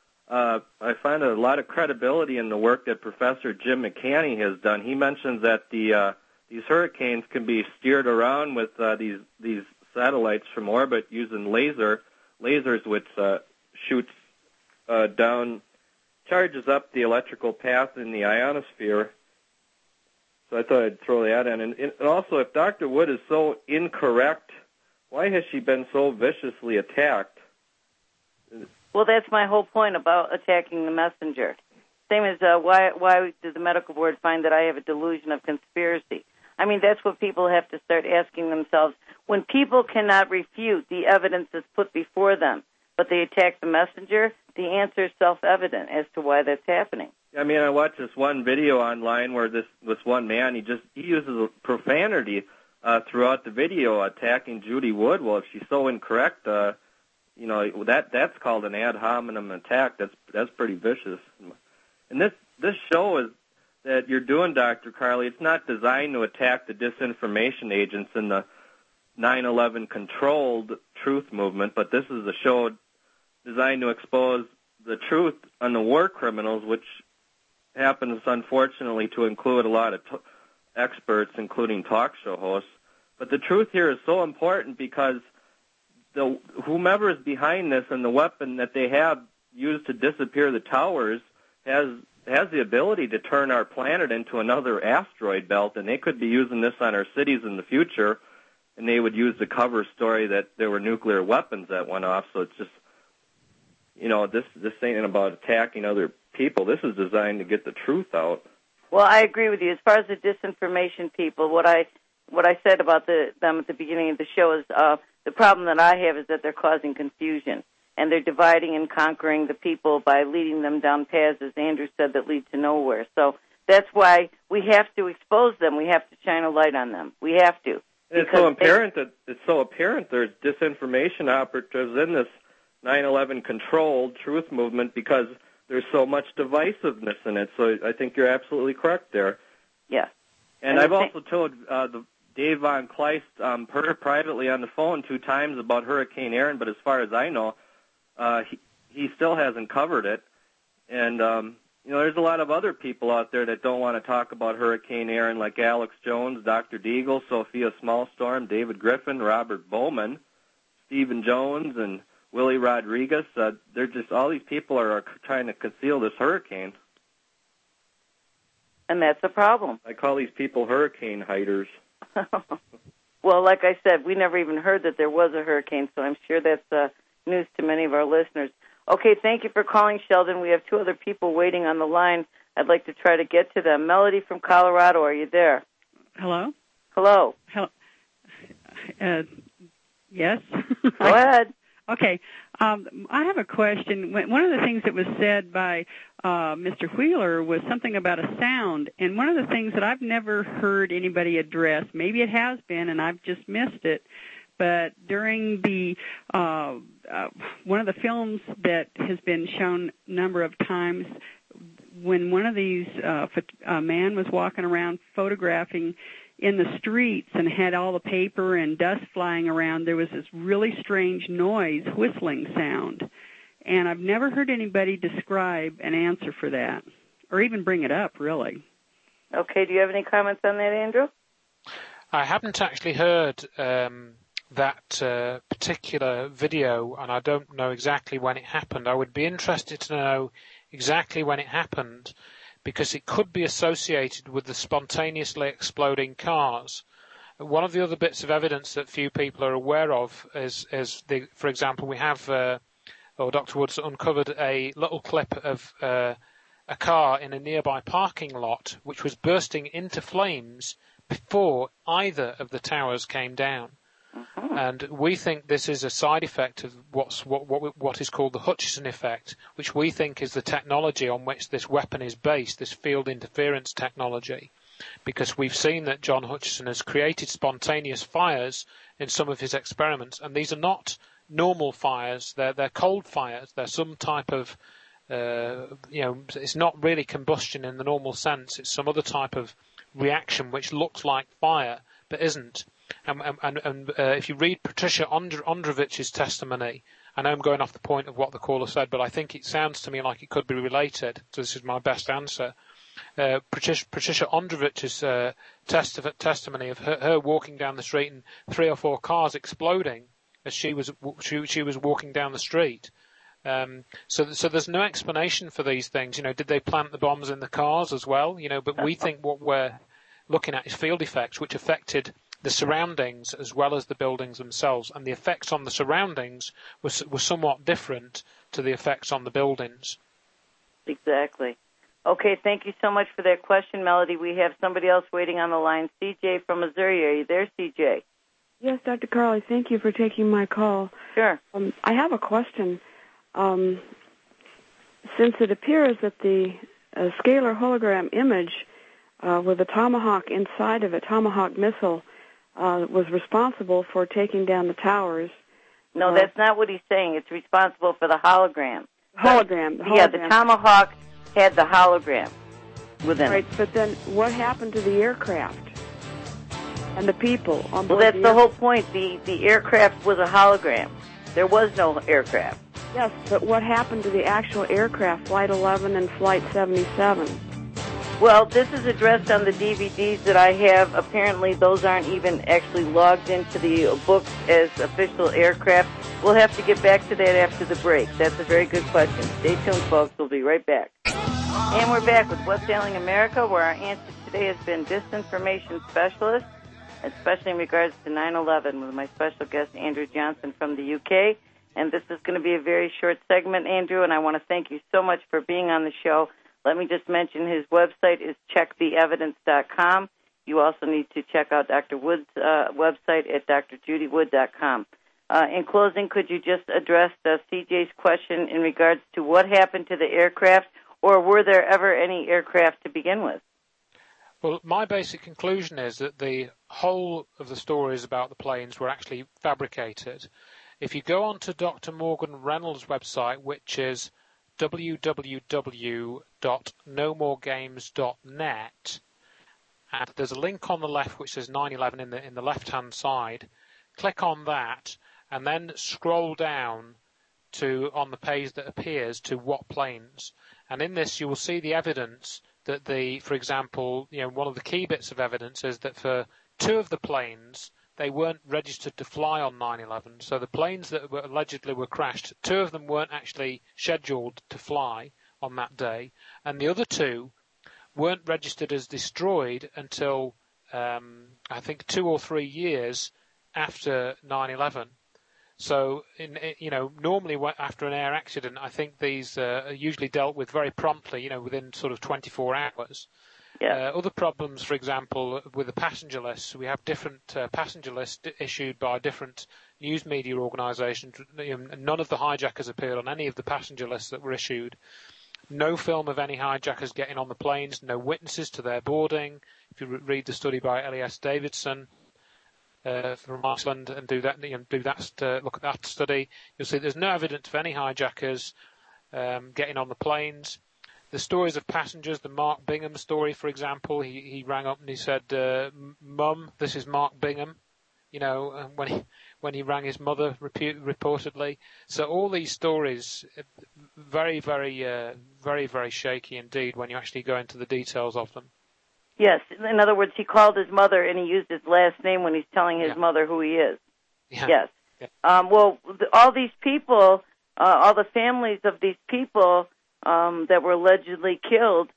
uh, I find a lot of credibility in the work that Professor Jim McCanney has done. He mentions that the uh, these hurricanes can be steered around with uh, these these satellites from orbit using laser lasers, which uh, shoots uh, down, charges up the electrical path in the ionosphere. So I thought I'd throw that in. And, and also, if Doctor Wood is so incorrect, why has she been so viciously attacked? Well, that's my whole point about attacking the messenger. Same as uh, why why did the medical board find that I have a delusion of conspiracy? I mean, that's what people have to start asking themselves. When people cannot refute the evidence that's put before them, but they attack the messenger, the answer is self-evident as to why that's happening. I mean, I watched this one video online where this this one man, he just he uses profanity uh, throughout the video, attacking Judy Wood. Well, if she's so incorrect, uh, you know, that that's called an ad hominem attack. That's that's pretty vicious. And this this show is that you're doing, Doctor Carly, it's not designed to attack the disinformation agents in the nine eleven controlled truth movement, but this is a show designed to expose the truth on the war criminals, which happens, unfortunately, to include a lot of t- experts, including talk show hosts. But the truth here is so important because the whomever is behind this and the weapon that they have used to disappear the towers has has the ability to turn our planet into another asteroid belt, and they could be using this on our cities in the future, and they would use the cover story that there were nuclear weapons that went off. So it's just, you know, this this ain't about attacking other people. This is designed to get the truth out. Well, I agree with you. As far as the disinformation people, what I what I said about the, them at the beginning of the show is uh, the problem that I have is that they're causing confusion, and they're dividing and conquering the people by leading them down paths, as Andrew said, that lead to nowhere. So that's why we have to expose them. We have to shine a light on them. We have to. And it's so apparent that it's so apparent there's disinformation operatives in this nine eleven controlled truth movement because there's so much divisiveness in it. So I think you're absolutely correct there. Yeah. And, and I've also told uh, the Dave Von Kleist um, privately on the phone two times about Hurricane Aaron, but as far as I know, uh, he, he still hasn't covered it. And, um, you know, there's a lot of other people out there that don't want to talk about Hurricane Aaron, like Alex Jones, Doctor Deagle, Sophia Smallstorm, David Griffin, Robert Bowman, Stephen Jones, and Willie Rodriguez. Uh, they're just, all these people are trying to conceal this hurricane. And that's a problem. I call these people hurricane hiders. Well, like I said, we never even heard that there was a hurricane, so I'm sure that's uh, news to many of our listeners. Okay, thank you for calling, Sheldon. We have two other people waiting on the line. I'd like to try to get to them. Melody from Colorado, are you there? Hello? Hello. Hello. Uh, yes? Go ahead. Okay. Um, I have a question. One of the things that was said by uh, Mister Wheeler was something about a sound, and one of the things that I've never heard anybody address, maybe it has been and I've just missed it, but during the uh, uh, one of the films that has been shown a number of times, when one of these uh, a man was walking around photographing in the streets and had all the paper and dust flying around, there was this really strange noise, whistling sound. And I've never heard anybody describe an answer for that, or even bring it up, really. Okay, do you have any comments on that, Andrew? I haven't actually heard um, that uh, particular video, and I don't know exactly when it happened. I would be interested to know exactly when it happened, because it could be associated with the spontaneously exploding cars. One of the other bits of evidence that few people are aware of is, is the, for example, we have, uh, or Doctor Woods uncovered a little clip of uh, a car in a nearby parking lot which was bursting into flames before either of the towers came down. Uh-huh. And we think this is a side effect of what's what, what what is called the Hutchison effect, which we think is the technology on which this weapon is based, this field interference technology, because we've seen that John Hutchison has created spontaneous fires in some of his experiments, and these are not normal fires; they're they're cold fires. They're some type of uh, you know, it's not really combustion in the normal sense. It's some other type of reaction which looks like fire but isn't. And, and, and uh, if you read Patricia Ondr- Ondrovich's testimony, I know I'm going off the point of what the caller said, but I think it sounds to me like it could be related, so this is my best answer. Uh, Patricia, Patricia Ondrovich's uh, test- testimony of her, her walking down the street and three or four cars exploding as she was she, she was walking down the street. Um, so, so there's no explanation for these things. You know, did they plant the bombs in the cars as well? You know, but we think what we're looking at is field effects, which affected the surroundings as well as the buildings themselves, and the effects on the surroundings were, were somewhat different to the effects on the buildings. Exactly. Okay, thank you so much for that question, Melody. We have somebody else waiting on the line, C J from Missouri. Are you there, C J? Yes, Doctor Carly, thank you for taking my call. Sure. Um, I have a question. um, since it appears that the uh, scalar hologram image uh, with a Tomahawk inside of it, Tomahawk missile, uh, was responsible for taking down the towers. No, uh, that's not what he's saying. It's responsible for the hologram. Hologram. The hologram. Yeah, the Tomahawk had the hologram within Right, it. but then what happened to the aircraft and the people on Well, board that's the the air- whole point. The, the aircraft was a hologram. There was no aircraft. Yes, but what happened to the actual aircraft, Flight eleven and Flight seventy-seven? Well, this is addressed on the D V Ds that I have. Apparently, those aren't even actually logged into the books as official aircraft. We'll have to get back to that after the break. That's a very good question. Stay tuned, folks. We'll be right back. And we're back with What's Ailing America, where our answer today has been disinformation specialist, especially in regards to nine eleven, with my special guest, Andrew Johnson from the U K. And this is going to be a very short segment, Andrew, and I want to thank you so much for being on the show. Let me just mention his website is check the evidence dot com. You also need to check out Doctor Wood's uh, website at dr judy wood dot com. Uh, in closing, could you just address uh, C J's question in regards to what happened to the aircraft, or were there ever any aircraft to begin with? Well, my basic conclusion is that the whole of the stories about the planes were actually fabricated. If you go on to Doctor Morgan Reynolds' website, which is w w w dot no more games dot net, and there's a link on the left which says nine eleven in the in the left-hand side. Click on that, and then scroll down to on the page that appears to what planes. And in this, you will see the evidence that the, for example, you know, one of the key bits of evidence is that for two of the planes, they weren't registered to fly on nine eleven. So the planes that were allegedly were crashed, two of them weren't actually scheduled to fly on that day, and the other two weren't registered as destroyed until um, I think two or three years after nine eleven. So, in, you know, normally after an air accident, I think these uh, are usually dealt with very promptly, you know, within sort of twenty-four hours. Yeah. Uh, other problems, for example, with the passenger lists, we have different uh, passenger lists issued by different news media organisations. None of the hijackers appeared on any of the passenger lists that were issued. No film of any hijackers getting on the planes, no witnesses to their boarding. If you re- read the study by Elias Davidson uh, from Iceland and do that, you know, do that, uh, look at that study, you'll see there's no evidence of any hijackers um, getting on the planes. The stories of passengers, the Mark Bingham story, for example, he, he rang up and he said, uh, "Mum, this is Mark Bingham," you know, when he when he rang his mother repu- reportedly. So all these stories, very, very, uh, very, very shaky indeed when you actually go into the details of them. Yes. In other words, he called his mother and he used his last name when he's telling his Yeah. mother who he is. Yeah. Yes. Yeah. Um, well, the, all these people, uh, all the families of these people um, that were allegedly killed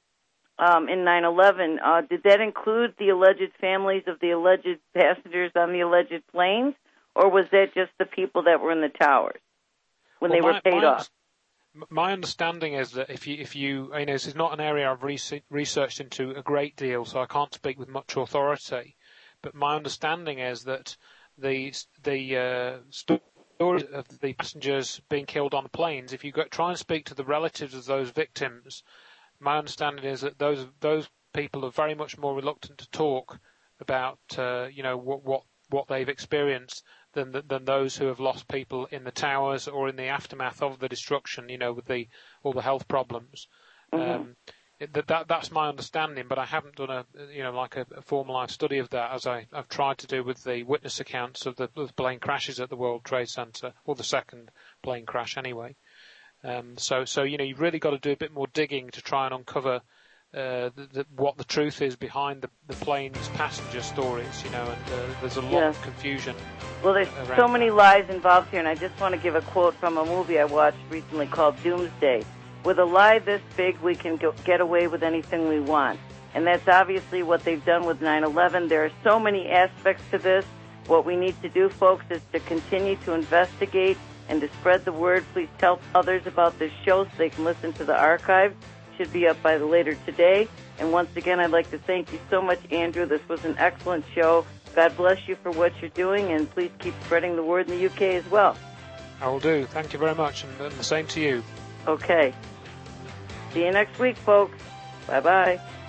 um, in nine eleven, uh, did that include the alleged families of the alleged passengers on the alleged planes, or was that just the people that were in the towers when Well, they were my, paid my, off? My understanding is that if you, if you, you know, this is not an area I've researched into a great deal, so I can't speak with much authority. But my understanding is that the the uh, story of the passengers being killed on the planes, if you go, try and speak to the relatives of those victims, my understanding is that those those people are very much more reluctant to talk about, uh, you know, what what what they've experienced than than those who have lost people in the towers or in the aftermath of the destruction, you know, with the all the health problems. Mm-hmm. Um, that, that that's my understanding, but I haven't done a you know like a, a formalised study of that, as I, I've tried to do with the witness accounts of the, of the plane crashes at the World Trade Center, or the second plane crash anyway. Um, so so you know you've really got to do a bit more digging to try and uncover Uh, the, the, what the truth is behind the, the plane's passenger stories, you know, and uh, there's a lot Yeah. of confusion. Well, there's around so many that. lies involved here, and I just want to give a quote from a movie I watched recently called Doomsday. With a lie this big, we can go, get away with anything we want. And that's obviously what they've done with nine eleven. There are so many aspects to this. What we need to do, folks, is to continue to investigate and to spread the word. Please tell others about this show so they can listen to the archive. Should be up by the later today. And once again, I'd like to thank you so much, Andrew. This was an excellent show. God bless you for what you're doing, and please keep spreading the word in the U K as well. I will do. Thank you very much, and, and the same to you. Okay. See you next week, folks. Bye-bye.